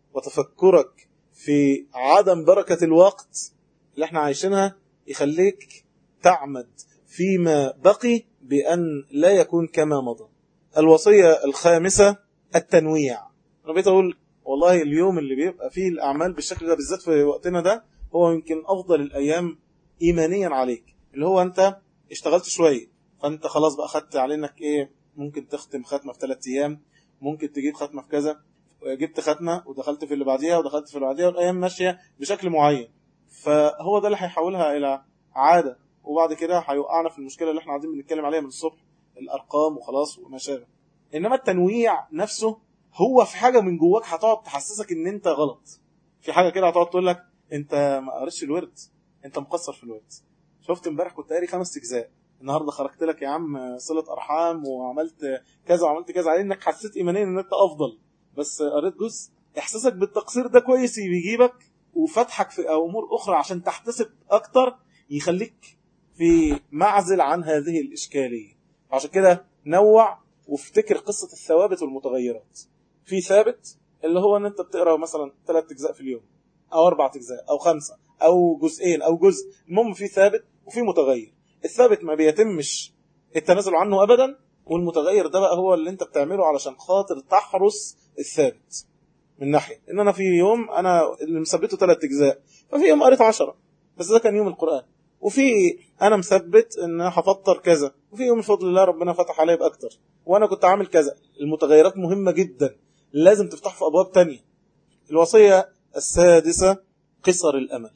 وتفكرك في عدم بركة الوقت اللي احنا عايشينها يخليك تعمد فيما بقي بأن لا يكون كما مضى. الوصية الخامسة التنويع. أنا بقيت أقول والله اليوم اللي بيبقى فيه الأعمال بالشكل ده بالذات في وقتنا ده هو يمكن أفضل الأيام إيمانيا عليك. اللي هو أنت اشتغلت شوية فأنت خلاص بقى خدت علينك إيه، ممكن تختم ختمة في ثلاثة أيام، ممكن تجيب ختمة في كذا، جبت ختمة ودخلت في اللي بعديها ودخلت في اللي بعديها، والأيام ماشية بشكل معين. فهو ده اللي هيحولها إلى عادة، وبعد كده هيوقعنا في المشكلة اللي احنا عايزين بنتكلم عليها من الصبح، الأرقام وخلاص وما شابه. إنما التنويع نفسه هو في حاجة من جواك هتقعد تحسسك إن أنت غلط. في حاجة كده هتقعد تقول لك أنت ما قريتش الورد، أنت مقصر في الورد. شفت امبارح كنت قاري خمس أجزاء، النهارده خرجت لك يا عم صلة أرحام وعملت كذا وعملت كذا، على إنك حسيت إيمانيا إن أنت أفضل بس قريت جزء. إحساسك بالتقصير ده كويس بيجيبك وفتحك في أمور أخرى عشان تحتسب أكتر، يخليك في معزل عن هذه الإشكالية. عشان كده نوع وافتكر قصة الثوابت والمتغيرات. في ثابت اللي هو ان انت بتقرأ مثلا ثلاث اجزاء في اليوم او اربع اجزاء او خمسة او جزئين او جزء، المهم في ثابت وفي متغير. الثابت ما بيتمش التنازل عنه ابدا، والمتغير ده بقى هو اللي انت بتعمله علشان خاطر تحرس الثابت. من ناحية ان انا في يوم انا اللي مثبته ثلاث اجزاء، ففي يوم قريت عشرة بس ده كان يوم القرآن، وفي انا مثبت ان انا هفطر كذا، وفي يوم بفضل الله ربنا فتح عليا باكتر وانا كنت عامل كذا. المتغيرات مهمة جدا، لازم تفتح في ابواب تانية. الوصية السادسة قصر الامل.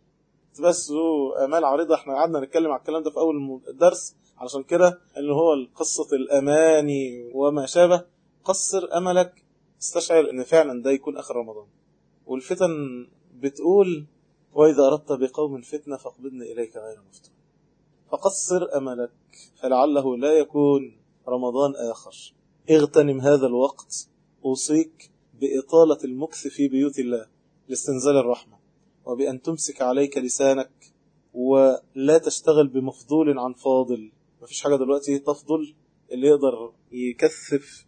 بس امال عريضة، احنا قعدنا نتكلم على الكلام ده في اول الدرس، علشان كده اللي هو قصة الاماني وما شابه. قصر املك، استشعر ان فعلا ده يكون اخر رمضان، والفتن بتقول وإذا أردت بقوم فتنة فاقبضني إليك غير مفتون. فقصر أملك فلعله لا يكون رمضان آخر. اغتنم هذا الوقت، أوصيك بإطالة المكث في بيوت الله لاستنزال الرحمة، وبأن تمسك عليك لسانك ولا تشتغل بمفضول عن فاضل. مفيش حاجة دلوقتي تفضل. اللي يقدر يكثف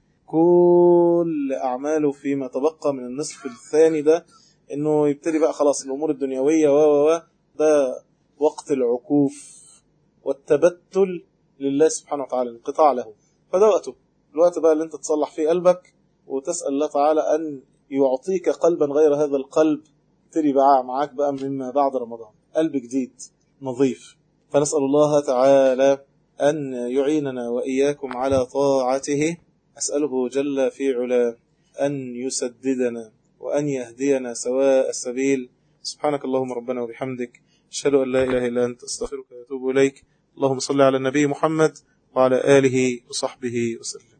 كل أعماله فيما تبقى من النصف الثاني ده، انه يبتدي بقى خلاص الامور الدنيويه و و ده وقت العكوف والتبتل لله سبحانه وتعالى، الانقطاع له. فده وقته، الوقت بقى اللي انت تصلح فيه قلبك وتسال الله تعالى ان يعطيك قلبا غير هذا القلب. تبتدي بقى معاك بقى مما بعد رمضان قلب جديد نظيف. فنسال الله تعالى ان يعيننا واياكم على طاعته. اساله جل في علاه أن يسددنا وأن يهدينا سواء السبيل. سبحانك اللهم ربنا وبحمدك، أشهد أن لا إله إلا أنت، أستغفرك وأتوب إليك. اللهم صل على النبي محمد وعلى آله وصحبه وسلم.